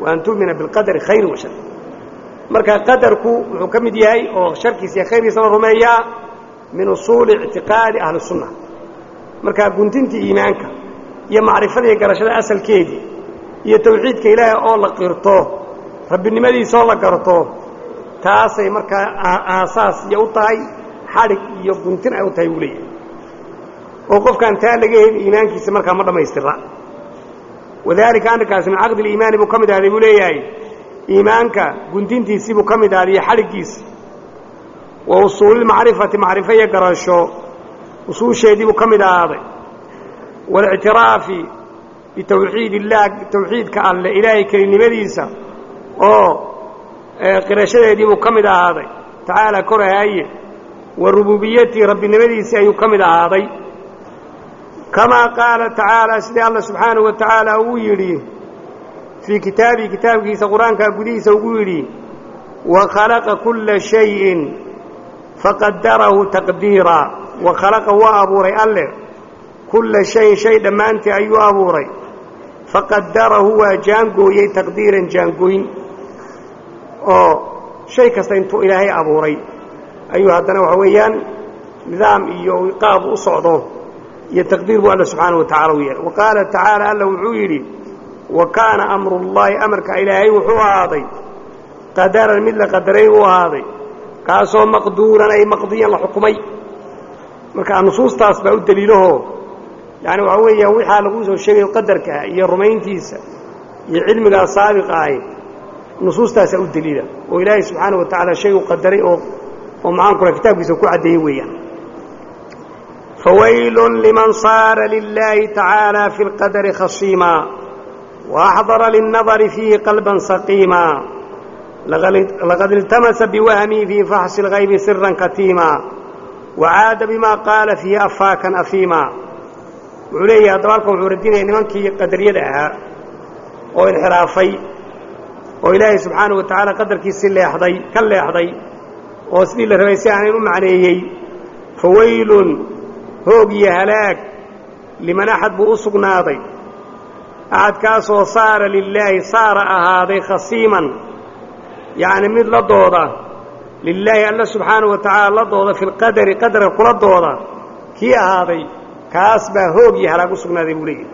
وأن تؤمن بالقدر خير وشر مركا قدرك وحكم ديهي أو شركيس يا خير يسمى الرمية من أصول اعتقاد أهل السنة مركا كنت انت إيمانك يا معرفة يا قرشة أسل كيدي يا توحيدك إلهي أولا قرطوه رب النمدي صلى قرطوه تاسي مركا أساس يوطاي حالك يبنتن أو تيولي وقف كان تالقيه إيمانك يسمركا مرة ما يسترع وذلك أنك من عقد الإيمان بكمد هذا يقولي إيمانك كنتين تيسي بكمد هذا يحرقيس ووصول المعرفة معرفة يقرأشو وصول شيء دي بكمد هذا والاعتراف بتوحيد الله توحيد كأن إلهي كريم مديسة أو قرشة دي بكمد هذا تعالى كره هاي والربوبية رب النبيسة يكمد هذا كما قال تعالى سيدي الله سبحانه وتعالى ويري في كتابي كتاب كيس قرآن كقديس ويري وخلق كل شيء فقدره تقديرا وخلق وأبوري الله كل شيء شيء لما أنت أيها أبوري فقدره وجانقوي تقديرا جانقوين أو شيء كستنتو إلهي أبوري أيها الدنوع ويان نظام يقاب أصعده يتقدير الله سبحانه وتعالى وياه وقال تعالى ألا وعيري وكان أمر الله أمرك إلهي وحواضي قدر مثل قدري وهذي كاسو مقدورا أي مقضيا لحكمي مركا النصوص تاسبع الدليله يعني وعوية وحا لغوزه الشيء قدرك يا الرمين تيسا يا علمك السابق آي نصوص تاسع الدليل وإلهي سبحانه وتعالى شيء قدري ومعانكم الكتاب يسوكوا عديه وياه فويل لمن صار لله تعالى في القدر خصيما وأحضر للنظر فيه قلبا سقيما لقد التمس بوهمي في فحص الغيب سرا كتيما وعاد بما قال فيه أفاكا أثيما وعليه أدوالكم عوردين إنمانكي قدر يدعها وإنحرافي وإلهي سبحانه وتعالى قدر كيس اللي يحضي كاللي يحضي وسبيل الرئيسي عن الأم عليه فويل هوجي هلاك لمن أحد بأسق ناضي أحد كاسو صار لله صار هذا خصيما يعني مثل ضوضة لله الله سبحانه وتعالى ضوضة في القدر قدر كل ضوضة كي هذا كاسبه هوجي هلاك أسق ناضي بوليه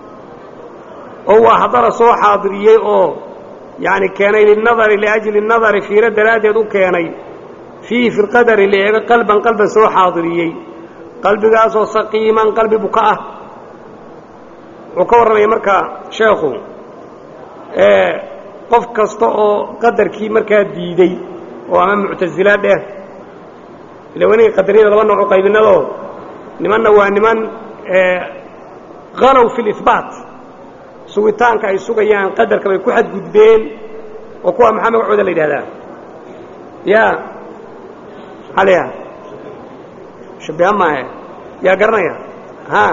هو حضر صو حاضريه أو يعني كان للنظر لأجل النظر في رد الأدب كان فيه في القدر اللي قلبا قلبا صو حاضريه قلبي قاسو سقيما قلبي بكاء وكورنا مركا شيخو ايه قف كاستو قدركي مركا ديدي وامام معتزلات ده لو اني قدرين لبا نوع قيبنادو نمن waa niman ee qaraw fi al-ithbat suwitaanka ay sugayaan qadarka bay ku xad gudbeen oo kuwa maxamed cuuda la yiraahdaa ya haleya شبيه ما هي يا قرنيا ها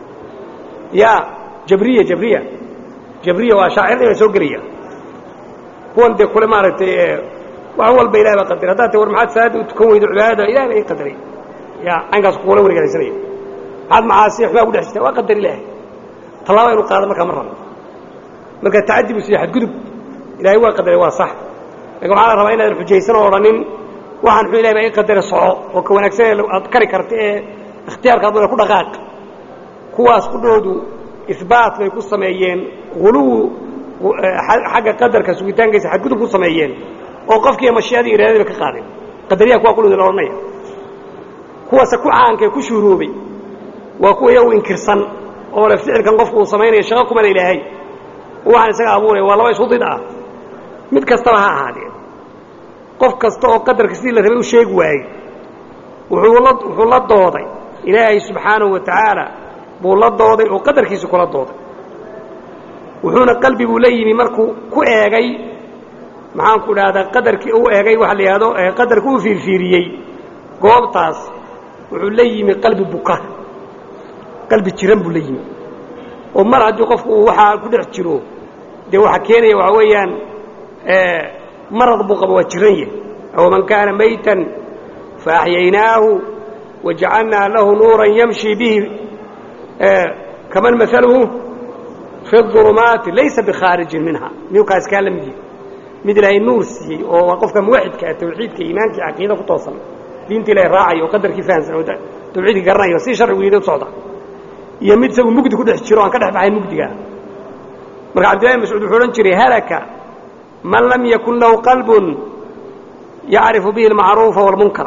يا جبرية جبرية جبرية وشاعر سوقرية هو عند كل ما رت وأول بيلاء بقدر هذا تور معاد ساد وتكون عبادة إلى أي قدري يا عنقص قوله ورجال سريع هذا معاصي حباب وده استوى وقدر الله طلعوا إنه قادم كم مرة مركز تعدي بسياحة قدب إلى هو قدر هو صح يقول على ربعين الحجيسين ورنين waxaan xuu ilaahay ay qadar soco oo ka wanaagsan aad kari kartay ikhtiyaarka aad ku dhaqaaq kuwaas ku dhoodu isbaat bay ku sameeyeen quluu xaga qadarka sugitaankiisa xad gudub ku sameeyeen oo qofkii mashiyadii iraadada ka qaaday qadariya kuwa quluu la oranaya kuwaas ku caanka ku shuruubay waa kuwa yow inkirsan oo la ficilkan qofku uu sameeyay shaqo kuma ilaahay waxaan isaga abuuray waa laba isku did ah mid kasta ha ahaadee qof kasta oo qadarka sidii la rabay u sheeg waayay wuxuu la wuxuu la dooday ilaahay subhanahu wa ta'ala buu la dooday oo qadarkiisa kula dooday wuxuuna qalbigu leeyimi markuu ku eegay maxaan ku dhahdaa qadarkii uu eegay waxa la yiraahdo qadarku uu fiirfiiriyay goobtaas wuxuu leeyimi qalbi buka qalbi jiran buu leeyimi oo mar haddii qofku waxa ku dhex jiro de waxa keenaya waxa weeyaan ee مرض بقى وجريه أو من كان ميتا فأحييناه وجعلنا له نورا يمشي به آه كمان مثله في الظلمات ليس بخارج منها ميوكاس كلام دي مثل هي النور سي او قفك موحد كتوحيد كايمانك عقيده كتوصل دينتي لا راعي وقدر كيفان سنودا توحيد قرنايو سي شرع ويدو سودا iyo mid isagu mugdi ku dhex jiro aan ka dhex baxay mugdiga marka Abdullah Mas'ud wuxuu oran jiray halaka man lam yakun lahu qalbun ya'rifu bihi al-ma'ruf wal munkar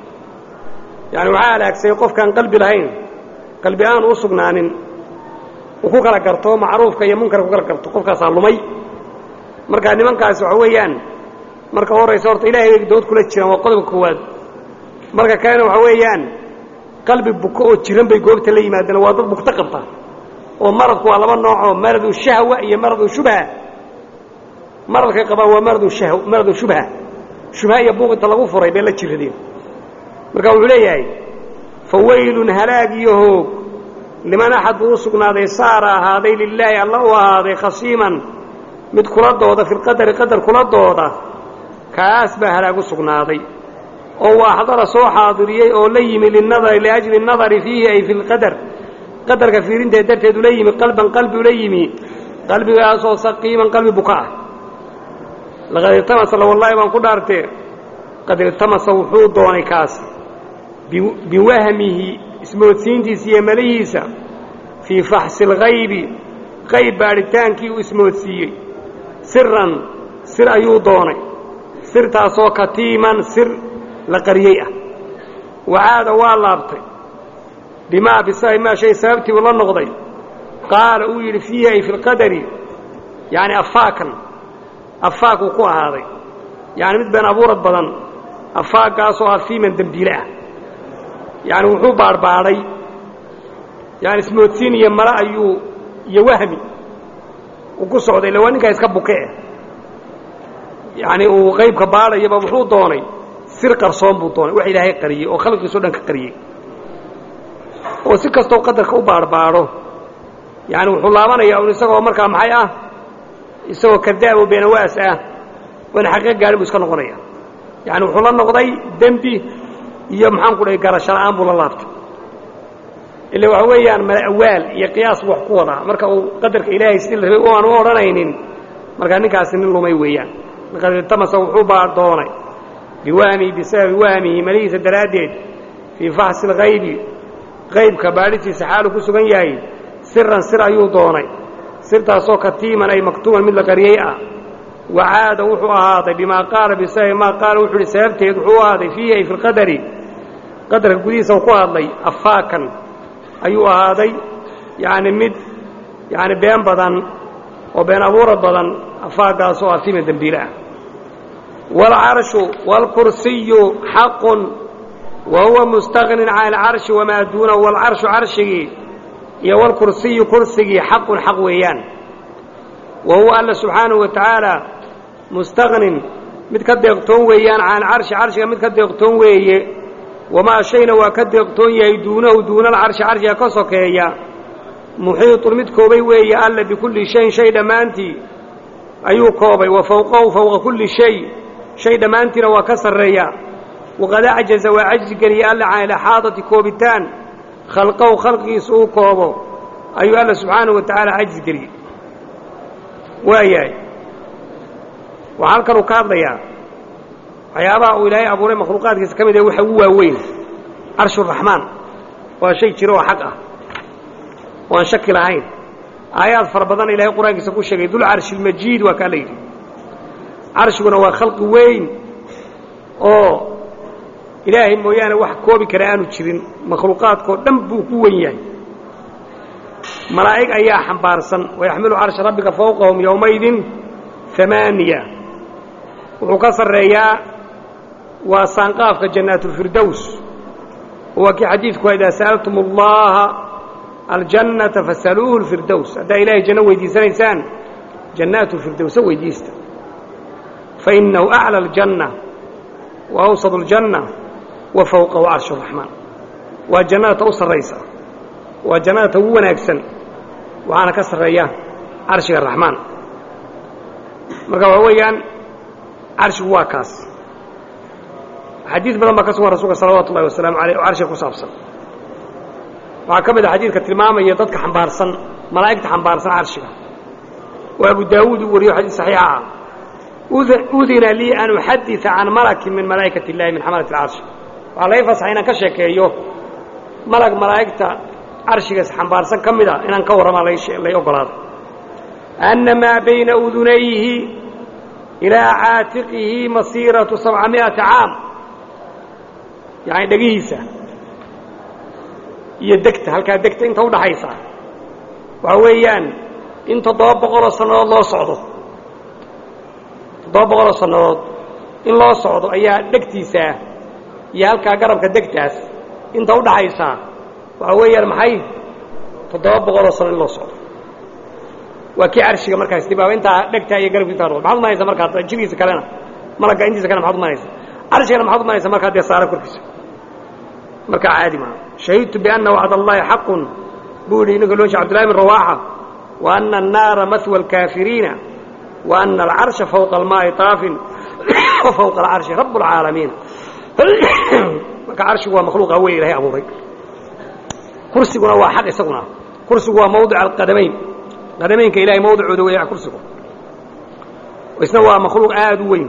yani waxa halaagsay qofkan qalbi lahayn qalbi aan u sugnaanin uu ku kala garto macruufka iyo munkarka ku kala garto qofkaas lumay marka nimankaas waxa weeyaan marka horeysa horta Ilaahay dood kula jiraan waa qodobka koowaad marka kaana waxa weeyaan qalbi buko oo jiran bay goobta la yimaadeen waa dad bukta qabta oo maradku waa laba nooc oo maradu shahwa iyo maradu shubha maradka qaba waa maradu shahwa maradu shubha shubha iyo buuqta lagu furay bay la jiradeen marka wuxuu leeyahay fawaylun halaagiyahu liman ahad usugnaaday saara haaday lillahi allah wa haaday khasiman mid kula dooda fil qadar qadar kula dooda kaas ba halaagu sugnaaday oo waa hadara soo xaadiriyay oo la yimi linadar ila ajli an-nadar fihi ay fil qadar qadarka fiirinta darteedu la yimi qalban qalbi la yimi qalbigaas oo saqiiman qalbi bukaa laqad tamasa wallahi waan ku dhaartay qad tamasa wuxuu doonay kaas biwahmihi ismoodsiintiisa iyo malihiisa fi fahs al-ghayb qayb baaritaanki uu ismoodsiiyay sirran sir ayuu doonay sirtaasoo katiiman sir la qariyay ah waada waa laabtay bima bisay ma shay sababti wala noqday qaala uu yiri fiihi fi alqadari yaani afaakan afaaku ku ahaaday yaani mid been abuurad badan afaakaas oo afiiman dambiila yaani wuxuu baarbaaray yaani ismoodsiin iyo mala ayuu iyo wahmi uu ku socday lawaninka iska bukee yaani uu qaybka baarayba wuxuu doonay sir qarsoon buu doonay wax Ilaahay qariyay oo khalqiisu dhan ka qariyay oo si kasto qadarka u baarbaaro yaani wuxuu laabanayaa oo isagoo markaa maxay ah isagoo kadaab oo been waas ah wana xaqiiq gaar buu iska noqonaya yaani wuxuu la noqday dambi iyo maxaan ku dhahay garasho aan buu la laabtay ilaa waxa weeyaan malawaal iyo qiyaas wax ku wada marka uu qadarka Ilaahay si la rabay oo aan u oranaynin marka ninkaas nin lumay weeyaan marka tamasa wuxuu baar doonay بوامي بسبب وامه مليس دراديد في فحص الغيب غيب كبارتي سحاله كسغن ياي سرا سرا يودوني سرتا سو كتيما اي مكتوما من القريه وعاد وحو هذا بما قال بسبب ما قال وحو سببته وحو هذا فيه في القدر قدر القديس وكو هذا افاكا ايو هذا يعني مد يعني بين بدن وبين ابور بدن افاكا سو افيم دنبيلا والعرش والكرسي حق وهو مستغن عن العرش وما دونه والعرش عرشه يا والكرسي كرسي حق حق ويان وهو الله سبحانه وتعالى مستغن متكدقتون ويان عن عرش عرشه متكدقتون وي وما شينا وكدقتون يدونه دون العرش عرشه كسكيا محيط متكوبي وي الله بكل شيء شيء دمانتي ايو كوبي وفوقه فوق كل شيء شيء دمانتنا وكسر ريا وقد عجز وعجز قري الله على حاضة كوبتان خلقه خلقه سوء كوبه أيها الله سبحانه وتعالى عجز قري وإياي وعالكروا كاضيا عيابا وإلهي أبو ري مخلوقات كما يدعو حوه وين عرش الرحمن وشيء تروه حقه وانشكل عين آيات فربضان إلهي قرآن كسكوش شيء ذو العرش المجيد وكاليه عرشنا وخلق وين أو إلهي مويانا واحد كوبي كرانو تشرين مخلوقات كو دنبو كوين يعني ملائك أيها حنبارسا ويحملوا عرش ربك فوقهم يومئذ ثمانية وكسر رياء وصانقاف جنات الفردوس وكي حديثكم إذا سألتم الله الجنة فسألوه الفردوس هذا إلهي جنة ويديسان إنسان جنات الفردوس ويديست فإنه أعلى الجنة وأوسط الجنة وفوقه عرش الرحمن وجنات أوسط الرئيسة وجنات هو ناكسن وأنا كسر رياه عرش الرحمن مرقوا هويان عرش واكاس حديث بدل ما كسر رسولك صلوات الله والسلام عليه وعرش كسابسا وعكمل حديث كتلمامة يضدك حنبارسا ملائكة حنبارسا عرشها وأبو داود وريه حديث صحيح أذن لي أن أحدث عن ملك من ملائكة الله من حملة العرش وعلى يفصح إن كشك أيوه ملك ملائكة عرشك حنبارسا كمدا إن أنكور ما ليش لا يقول هذا أن ما بين أذنيه إلى عاتقه مسيرة سبعمائة عام يعني دقيسة يدكت هل كان دكت أنت ولا حيصة وعويان أنت ضاب بقرة سنة الله صعده ضاب بقرة سنة الله صعده أيها دكتيسة يا هل كان قرب كدكتاس أنت ولا حيصة وعويان محي تضاب بقرة سنة الله صعده وكي عرشك مركز تبا وانت دغتا يا غرب تارو بعض ما يسمى مركز جيبيس كلنا ملك عندي كلام بعض ما يسمى عرشك لما بعض ما يسمى مركز يسار كركس مركز عادي ما شهدت بان وعد الله حق بولي نقولون عبد الله بن رواحه وان النار مثوى الكافرين وان العرش فوق الماء طاف وفوق العرش رب العالمين مركز عرش هو مخلوق قوي له ابو بكر كرسي هو حق يسقنا كرسي هو موضع القدمين قدمينك إلهي موضع عدوية على كرسيه ويسنوى مخلوق آدوين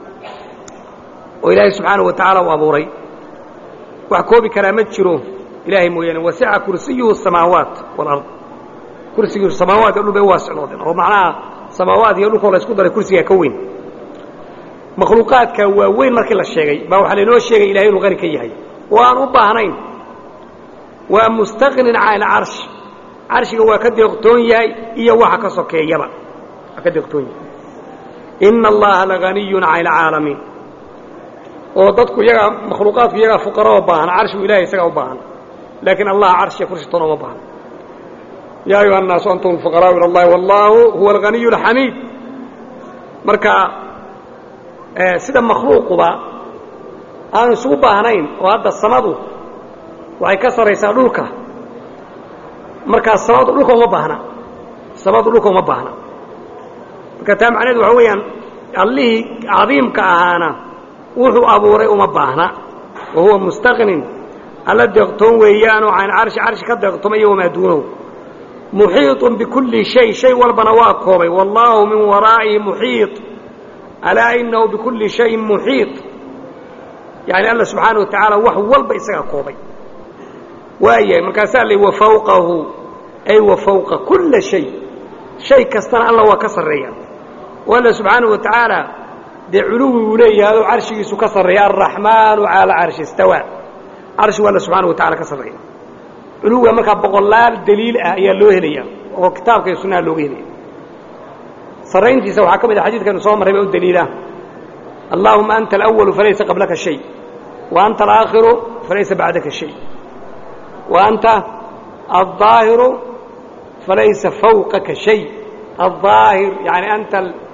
وإلهي سبحانه وتعالى وأبوري وحكوا بكرامات شروه إلهي مويانا وسع كرسيه السماوات والأرض كرسيه السماوات يقولوا بواسع الأرض هو معناها سماوات يقولوا كولا يسكت على كرسيه كوين مخلوقات كوين مركل الشيء ما هو حلينه الشيء إلهي الغني كيهي وأن أباهنين ومستغن عن العرش عرشك هو كد يقطون ياي إيا واحا كسوكي يبا كد يقطون إن الله لغني عن العالمين وضدك يغا مخلوقاتك يغا فقراء وباهن عرش إلهي سقا وباهن لكن الله عرش يكرش طنا وباهن يا أيها الناس أنتم الفقراء إلى الله والله هو الغني الحميد مركا آه سيدا مخلوق با أن سوباهنين وهذا الصمد وهي كسر يسألوك marka sabab dhulka uma baahna sabab dhulka uma baahna marka taa macnaheedu waxa weeyaan allahi cadiimka ahaana wuxuu abuuray uma baahna oo huwa mustaqnin alla deeqtoon weeyaan oo aan arsh arsh ka deeqtoomay oo maaduuno muhiitun bikulli shay shay walbana waa koobay wallahu min waraa'ihi muhiit ala innahu bikulli shay muhiit yani alla subhanahu wa ta'ala wax walba isaga koobay waaye markaas alle wa fawqahu ay wa fawqa kulli shay shay kastana alla waa ka sareeyaa walla subhanahu wa ta'ala de uluwi uleeyahay arshigiisu ka sareeyaa arrahmaanu ala arshi istawa arshi walla subhanahu wa ta'ala ka sareeyaa uluwi marka boqolaal daliil ah ayaa loo helayaa oo kitaabka sunnah loo helayaa sareyntiisa waxa kamid ah xadiidkan soo maray oo daliila allahumma anta al-awwal falaysa qablaka shay wa anta al-aakhiru falaysa ba'daka shay وأنت الظاهر فليس فوقك شيء الظاهر يعني أنت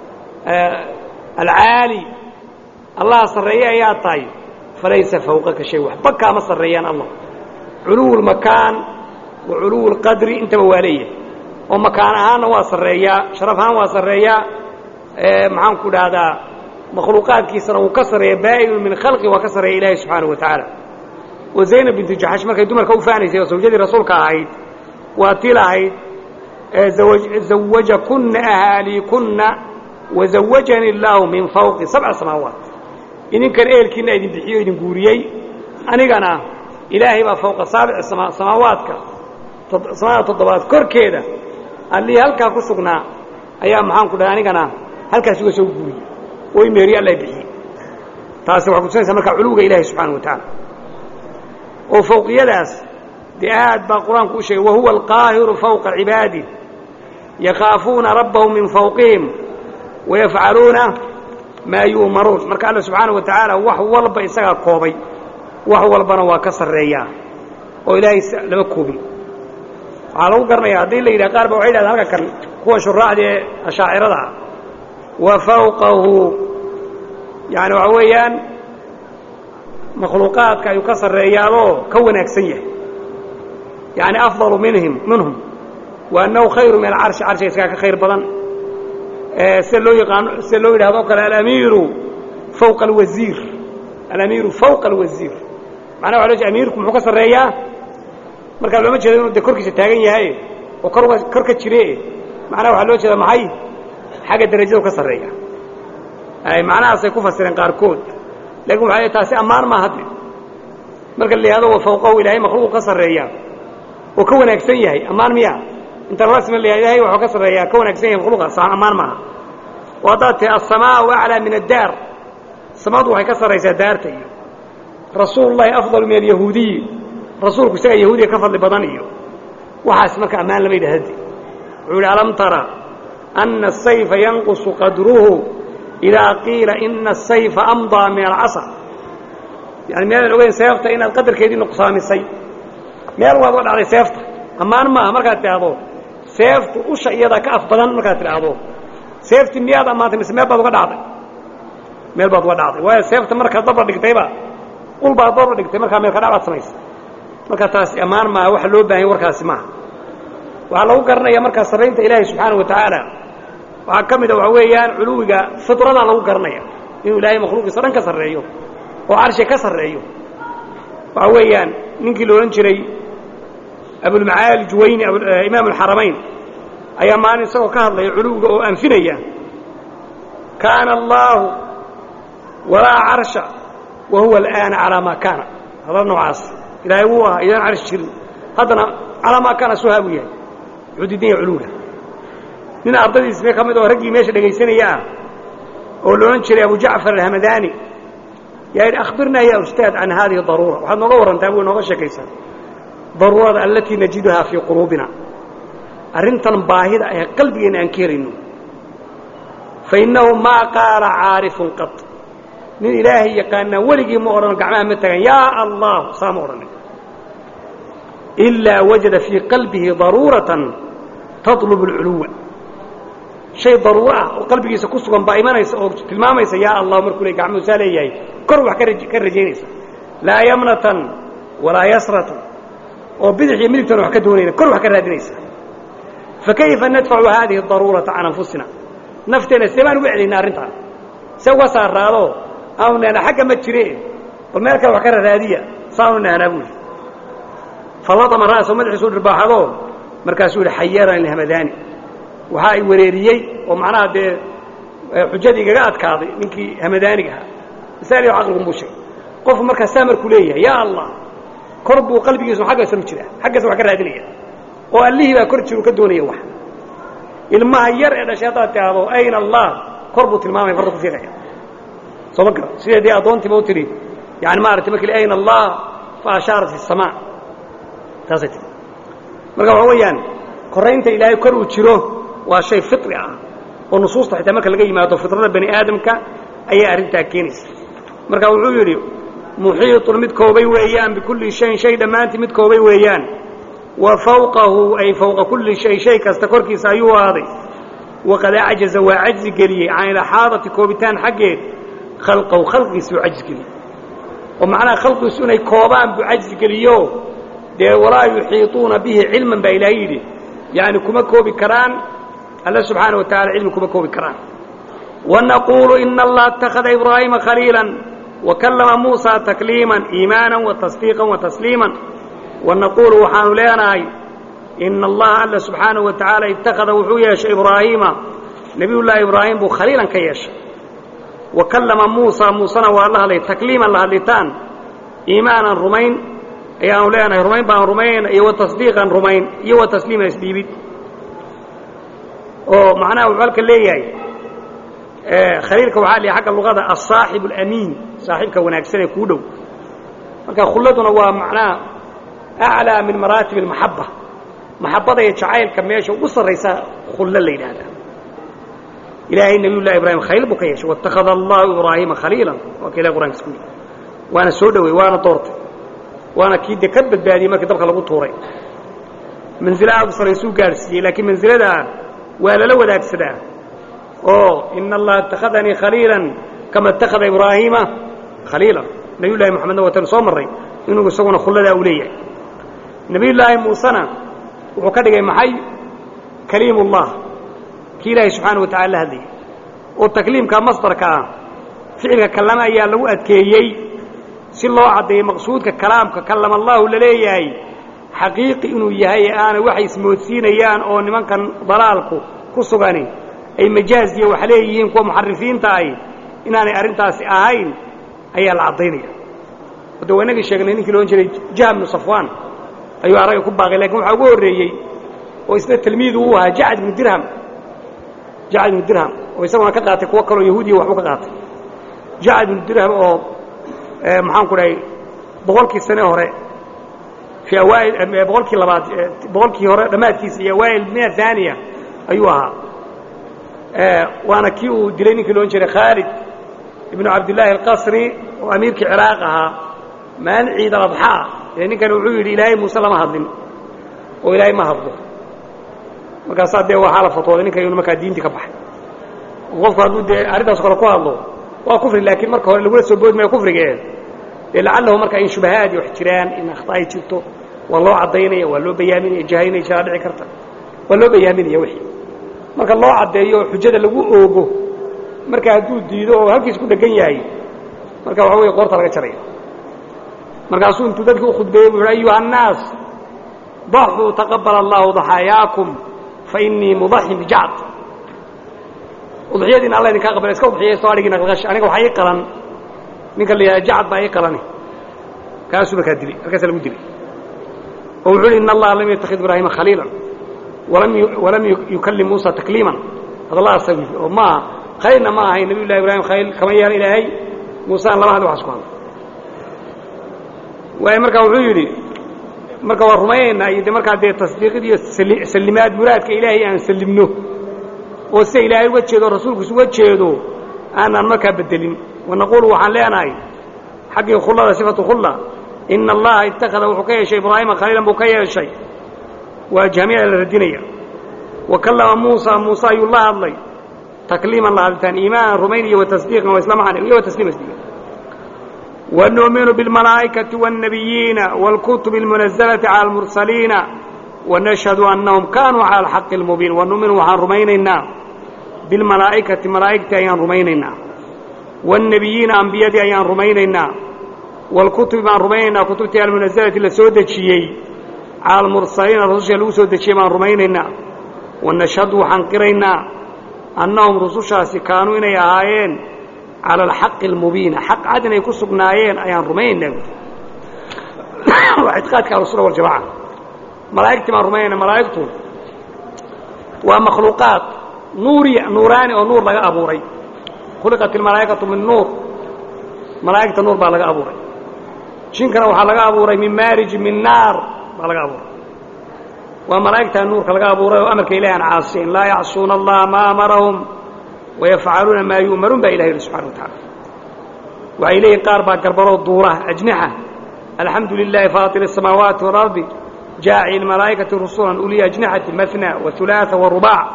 العالي الله صريا يا طيب فليس فوقك شيء بكى ما صريان الله علو المكان وعلو القدر انت مواليه ومكانها هو صريا شرفها هو صريا معهم كل هذا مخلوقات كسر وكسر باين من خلقه وكسر إلهي سبحانه وتعالى وزينب بنت جحش markay dumarka u faanaysay oo zawjadii rasuulka ahayd waa tilahayd zawaj zawajakunna ahalikunna wa zawajani Allah min fawqi sab'a samawat idinkan eelkiina idin bixiyo idin guuriyay anigana ilaahay baa fawqa sab'a samawaatka samawat toddobaad korkeeda alli halka ku sugnaa ayaa maxaan ku dhahay anigana halkaas uga soo guuriyay oo imeeri Allah bixiyay taas waxa ku saabsan marka culuga ilaahay subhanahu wa ta'ala وفوقيداس دهاد بالقرآن كل شيء وهو القاهر فوق عباده يخافون ربهم من فوقهم ويفعلون ما يؤمرون مرك الله سبحانه وتعالى وحو والب إسقى كوبي وحو والبنا وكسر رياه وإلهي لما كوبي على وقرنا يا دين إذا قارب وعيد هذا كان هو شراع دي أشاعر ذا وفوقه يعني وعويان مخلوقات كان يكسر رياضه كون أكسية يعني أفضل منهم منهم وأنه خير من العرش عرش يسكاك خير بدن سلو يقان سلو هذاك الأمير فوق الوزير الأمير فوق الوزير معناه على أميركم حكسر رياه مركب لما تجدون دكورك تتاجين يهاي وكرك كرك تشريه معناه على وجه معي حاجة درجة وكسرية أي معناها سيكون فسرين قاركود لكن وحي تاسي أمان ما هدي مركا اللي هذا هو فوقه إلهي مخلوق كسرية وكون أكسنيه أمان مياه انت الرسم اللي إلهي وحو كسرية كون أكسنيه مخلوق صار أمان معها وضعت السماء وأعلى من الدار السماء وحي كسرية دارتي رسول الله أفضل من اليهودي رسولك سيئ يهودي كفر لبضانيه وحاسمك أمان لم يدهدي يقول ألم ترى أن السيف ينقص قدره إذا قيل إن السيف أمضى من العصا يعني ميال الأولين سيفته إن القدر كيدي نقصان السيف ميال وضع على سيفته أمان ما مركات لهذا سيفته وش إيضا كأفضل مركات لهذا سيفته ميال أمان تمسي ميال بضغط عضي ميال بضغط عضي وهي سيفته مركات ضبر لكتيبا قول بها ضبر لكتيبا مركات ميال خدعات سميس مركات تاسي أمان ما وحلوب بها وركاسي معه وعلى وقرنا يا مركز سرينت إلهي سبحانه وتعالى وحكمد وعويان علوغا فطرنا على وقرنا إنه إلهي مخلوق سرن كسريه وعرش كسريه وعويان ننكي لو ننشري أبو المعالي الجويني أبو إمام الحرمين أيام ما نسوى كهض لي علوغا وأنفنيا كان الله ولا عرش وهو الآن على ما كان هذا النوعاص إلهي هو إذا عرش شري هذا على ما كان سهاويا يعود الدنيا علولا من أرضي اسمه خمد ورقي ماشي لقيسين إياه ولو نشري أبو جعفر الهمداني يعني أخبرنا يا أستاذ عن هذه الضرورة وحد نغور أنت أبو نغش كيسان ضرورة التي نجدها في قلوبنا أرنت باهدة أي قلبي أن أنكرنه فإنه ما قال عارف قط من إلهي يقالنا ولقي مؤرن قعمها متغن يا الله صامورنا إلا وجد في قلبه ضرورة تطلب العلو شيء ضرورة وقلبه سكسوا بأيمانه تلمامه يا الله مركو لك عمو ساليه كروح كرجينيس لا يمنة ولا يسرة وبدح يملك تنوح كدونين كروح كرادينيس فكيف ندفع هذه الضرورة عن أنفسنا نفتنا سيمان وعلي نارنتها سوى صار راضو أو نانا حقا متشريه وما كروح كرادية صاروا نانا بوش فلطم رأسه مدح سود الباحظون مركز سود حيارا الهمداني وحاي وريريي ومعناها دي حجتي قاعد كاضي منك همداني قاعد سالي وعقلكم بوشي قف مركز سامر كلية يا الله كرب وقلبي يسمع حقا يسمع كذا حقا يسمع كذا هدنية وقال لي بقى كرتش وكدوني واحد إلما هير إلى شيطان تعالوا أين الله كربوا المام يفرقوا في غير صبقرا سيدة دي أضونتي موتري يعني ما أرتمك أين الله فأشارت في السماء تاسيتي مركب عويان قرينت إلهي كرو تشيروه وشيء فطري آه ونصوص تحت مكة لقي ما تو فطرة بني آدم كا أي أرنتها كينيس مركب عويري محيط متكوبي ويان بكل شيء شيء دمانتي متكوبي ويان وفوقه أي فوق كل شيء شيء كاستكركي سايو هذا وقد عجز وعجز قلي عن الحاضة كوبتان حقه خلقه خلقه سو عجز قلي ومعنى خلقه سوني كوبان بعجز قليو دي ولا يحيطون به علما بإلهيه يعني كما كوبي كران الله سبحانه وتعالى علم كما كوبي كران ونقول إن الله اتخذ إبراهيم خليلا وكلم موسى تكليما إيمانا وتصديقا وتسليما ونقول وحان لنا إن الله الله سبحانه وتعالى اتخذ وحويش إبراهيم نبي الله إبراهيم بو خليلا كيش وكلم موسى موسى والله لي تكليما الله لتان إيمانا رمين يا أولانا رمين بان رمين يو تصديقا رمين يو تسليما اسبيبي او معناه وقالك اللي هي اه خليلك وعالي حق اللغة الصاحب الأمين صاحبك وناكسنة كودو وكان خلتنا هو معناه أعلى من مراتب المحبة محبة يتشعيل كميش وقصر ريسا خلال الليل هذا إلهي النبي الله إبراهيم خليل بكيش واتخذ الله إبراهيم خليلا وكذا قرآن سكوي وأنا سودوي وأنا طورتي وانا كيد كبت بادي ما كدبك لو طوري منزلها بصر يسوق قارسي لكن منزلها ولا لو ذاك سدا او ان الله اتخذني خليلا كما اتخذ ابراهيم خليلا نبي الله محمد وتنصمري انه سونا خلدا اوليه نبي الله موسى وكدغي محي كليم الله كيلا سبحانه وتعالى هذه والتكليم كمصدر كا فعل كلام ايا لو ادكيي si loo cadeeyo maqsuudka kalaamka kallama Allah laleeyahay xaqiiqi inuu yahay aan wax ismoodsiinayaan oo nimankan dalaalku ku sugan ay majaaziya waxa leeyihiin kuwa muxarifiinta ay inaanay arrintaasi ahayn ayaa la caddaynaya wada wanagii sheegnay ninkii loon jiray Jahm ibn Safwan ayuu aragay ku baaqay laakiin waxa ugu horeeyay oo isna tilmiid uu ahaa Ja'd ibn Dirham Ja'd ibn Dirham oo isaguna ka qaatay kuwa kale yahuudi wax ka qaatay Ja'd ibn Dirham oo ee maxaan ku dhahay boqolkii sano hore fi awail boqolkii labaad boqolkii hore dhamaadkiisa iyo awail mia thaniya ayuu ahaa ee waana kii uu dilay ninkii loon jiray Khalid ibn Abdullah al-Qasri oo amiirkii Ciraaq ahaa maan ciid al-adha ee ninkan uu yiri ilaahay Muuse lama hadlin oo ilaahay ma hadlo markaas aad waxa la fatooday ninkan inuu markaa diinta ka baxay qofku hadduu de arintaas kale ku hadlo waa kufri laakiin marka hore lagu soo boodmay kufrigeed ilaahu marka in shubahaad iyo ixtiraan in akhtaay jirto waloo cadeynaya waa loo bayaaminaya jahaynay jira dhici karta waa loo bayaaminaya wixii marka loo cadeeyo xujada lagu oogo marka hadduu diido oo halkiis ku dhagan yahay marka waxa weey qorta laga jaray markaasuu intuu dadku u khudbeeyay wuxuu ayuha annaas ضحوا تقبل الله ضحاياكم فإني مضحي بجعد وضحيتنا الله إنك قبل إسكو ضحية سواريك إنك الغش أنا وحي قلن منك اللي جعد باي قلني كاسو بكادري الكاس المدري ويقول إن الله لم يتخذ إبراهيم خليلا ولم ولم يكلم موسى تكليما هذا الله سبحانه وما خلينا ما هي نبي الله إبراهيم خليل كما يرى إلهي موسى الله هذا وحسبه وأمرك وحيدي marka waa rumayna iyo marka de tasdiiqid iyo salimaad muraadka ilaahay aan salimno oo si ilaahay uga jeedo rasuulku uga jeedo aan marka bedelin ونقول waxaan leenahay xaqii khulada sifatu khulla inna allaha ittakhadha wa hukayya ibrahima khalilan bu kayya shay wa jami'a al-radiniya wa kallama musa musa yullah allay takliman la tan iman rumayniya wa tasdiiqan wa islaman iyo tasliima ونؤمن بالملائكة والنبيين والكتب المنزلة على المرسلين ونشهد أنهم كانوا على الحق المبين ونؤمن عن رميننا بالملائكة ملائكة أيان رميننا والنبيين أنبياء أيان رميننا والكتب عن رميننا كتب المنزلة لسودة شيء على المرسلين الرسول لسودة شيء عن رميننا ونشهد عن قرينا أنهم رسول كانوا إن يعاين على الحق المبين حق عدنا يكون سبنايين أيان رمينا واعتقاد كالرسول والجماعة ملائكة ما رمينا ملائكته ومخلوقات نوري نوراني ونور لغا أبوري خلقت الملائكة من نور ملائكة نور بلغا أبوري شنكنا وحا لغا أبوري من مارج من نار بلغا أبوري وملائكة النور لغا أبوري وأمرك إليها عاصين لا يعصون الله ما أمرهم ويفعلون ما يؤمرون بإله سبحانه وتعالى وإليه قاربا قربروا الدورة أجنحة الحمد لله فاطر السماوات والأرض جاعل الملائكة رسولا أولي أجنحة مثنى وثلاثة والرباع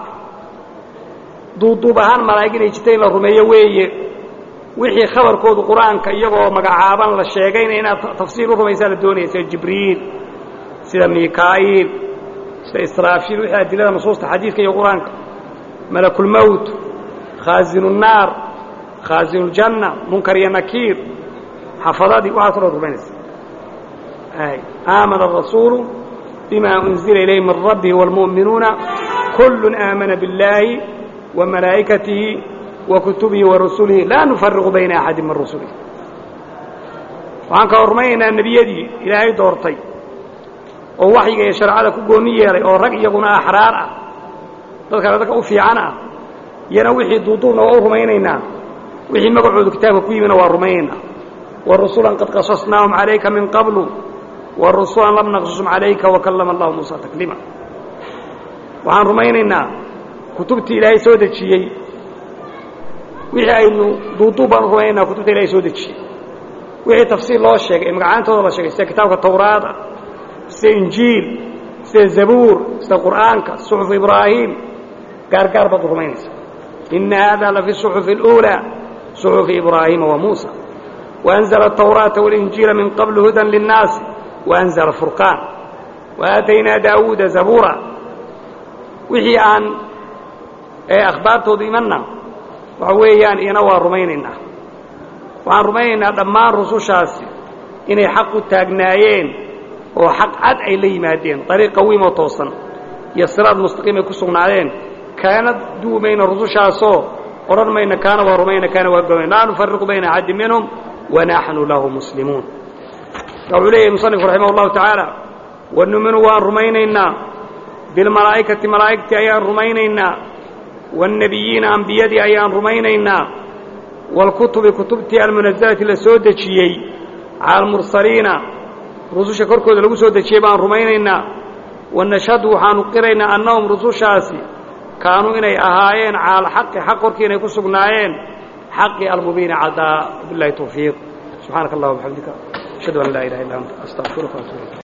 دوبهان ملائكة يجتين الرمية وي وحي خبر كود القرآن كيغو مقعابا للشيقين هنا تفسير الرميسان الدونية سيد جبريل سيد ميكائيل سيد إسرافيل وحي أدلال نصوص الحديث كي القرآن ملك الموت خازن النار خازن الجنة منكر ينكير حفظاتي وعصر الربانس أي آمن الرسول بما أنزل إليه من ربه والمؤمنون كل آمن بالله وملائكته وكتبه ورسله لا نفرق بين أحد من رسله وعنك أرمينا النبي يدي إلهي دورتي ووحيك يشرع لك قومية ورق يقنا أحرار ذلك لذلك أفي عنها ينوحي ضوضون وأرمينينا وحي مقعود كتابك كويمنا وأرمينا والرسولا قد قصصناهم عليك من قبل والرسولا لم نقصصهم عليك وكلم الله موسى تكليما وعن رمينينا كتبت إلهي سودة شيء وحي أنه ضوضوبا رمينا كتبت إلهي سودة شيء وحي تفسير الله الشيء مقعان توضى الله الشيء كتابك التوراة سي إنجيل سي زبور سي قرآنك صحف إبراهيم قار قار رمينيس إن هذا لفي الصحف الأولى صحف إبراهيم وموسى وأنزل التوراة والإنجيل من قبل هدى للناس وأنزل الفرقان وآتينا داود زبورا وحي عن أخبارته ضمنا وعويان إنوى رميننا وعن رميننا دمان رسول شاسي إني حق التاقنايين وحق عد إلي مادين طريق قويم وتوصن يسراد مستقيم يكسون عليهم kaana duumayna rusushaasoo odhan mayna kaana waa rumayna kaana waa gomayna laa nufariqu bayna axadin minhum wanaxnu lahu muslimuun wuxuu leeyahay musanifku raximah allahu tacaala wanuminu waan rumaynaynaa bilmalaa'ikati malaa'igtii ayaan rumaynaynaa waannebiyiina ambiyadii ayaan rumaynaynaa waalkutubi kutubtii almunazalati la soo dejiyey cala almursaliina rususha korkooda lagu soo dejiyey baan rumaynaynaa wanashhadu waxaanu qiraynaa annahum rusushaasi kaanuu inay ahaayeen cala alxaqi xaq korkii inay ku sugnaayeen xaqi almubiini caddaa billahi tawfiiq subxaanaka allahuma wabixamdika ashhadu an laa ilaha illa anta astaqfiruka wa atuubu ilayk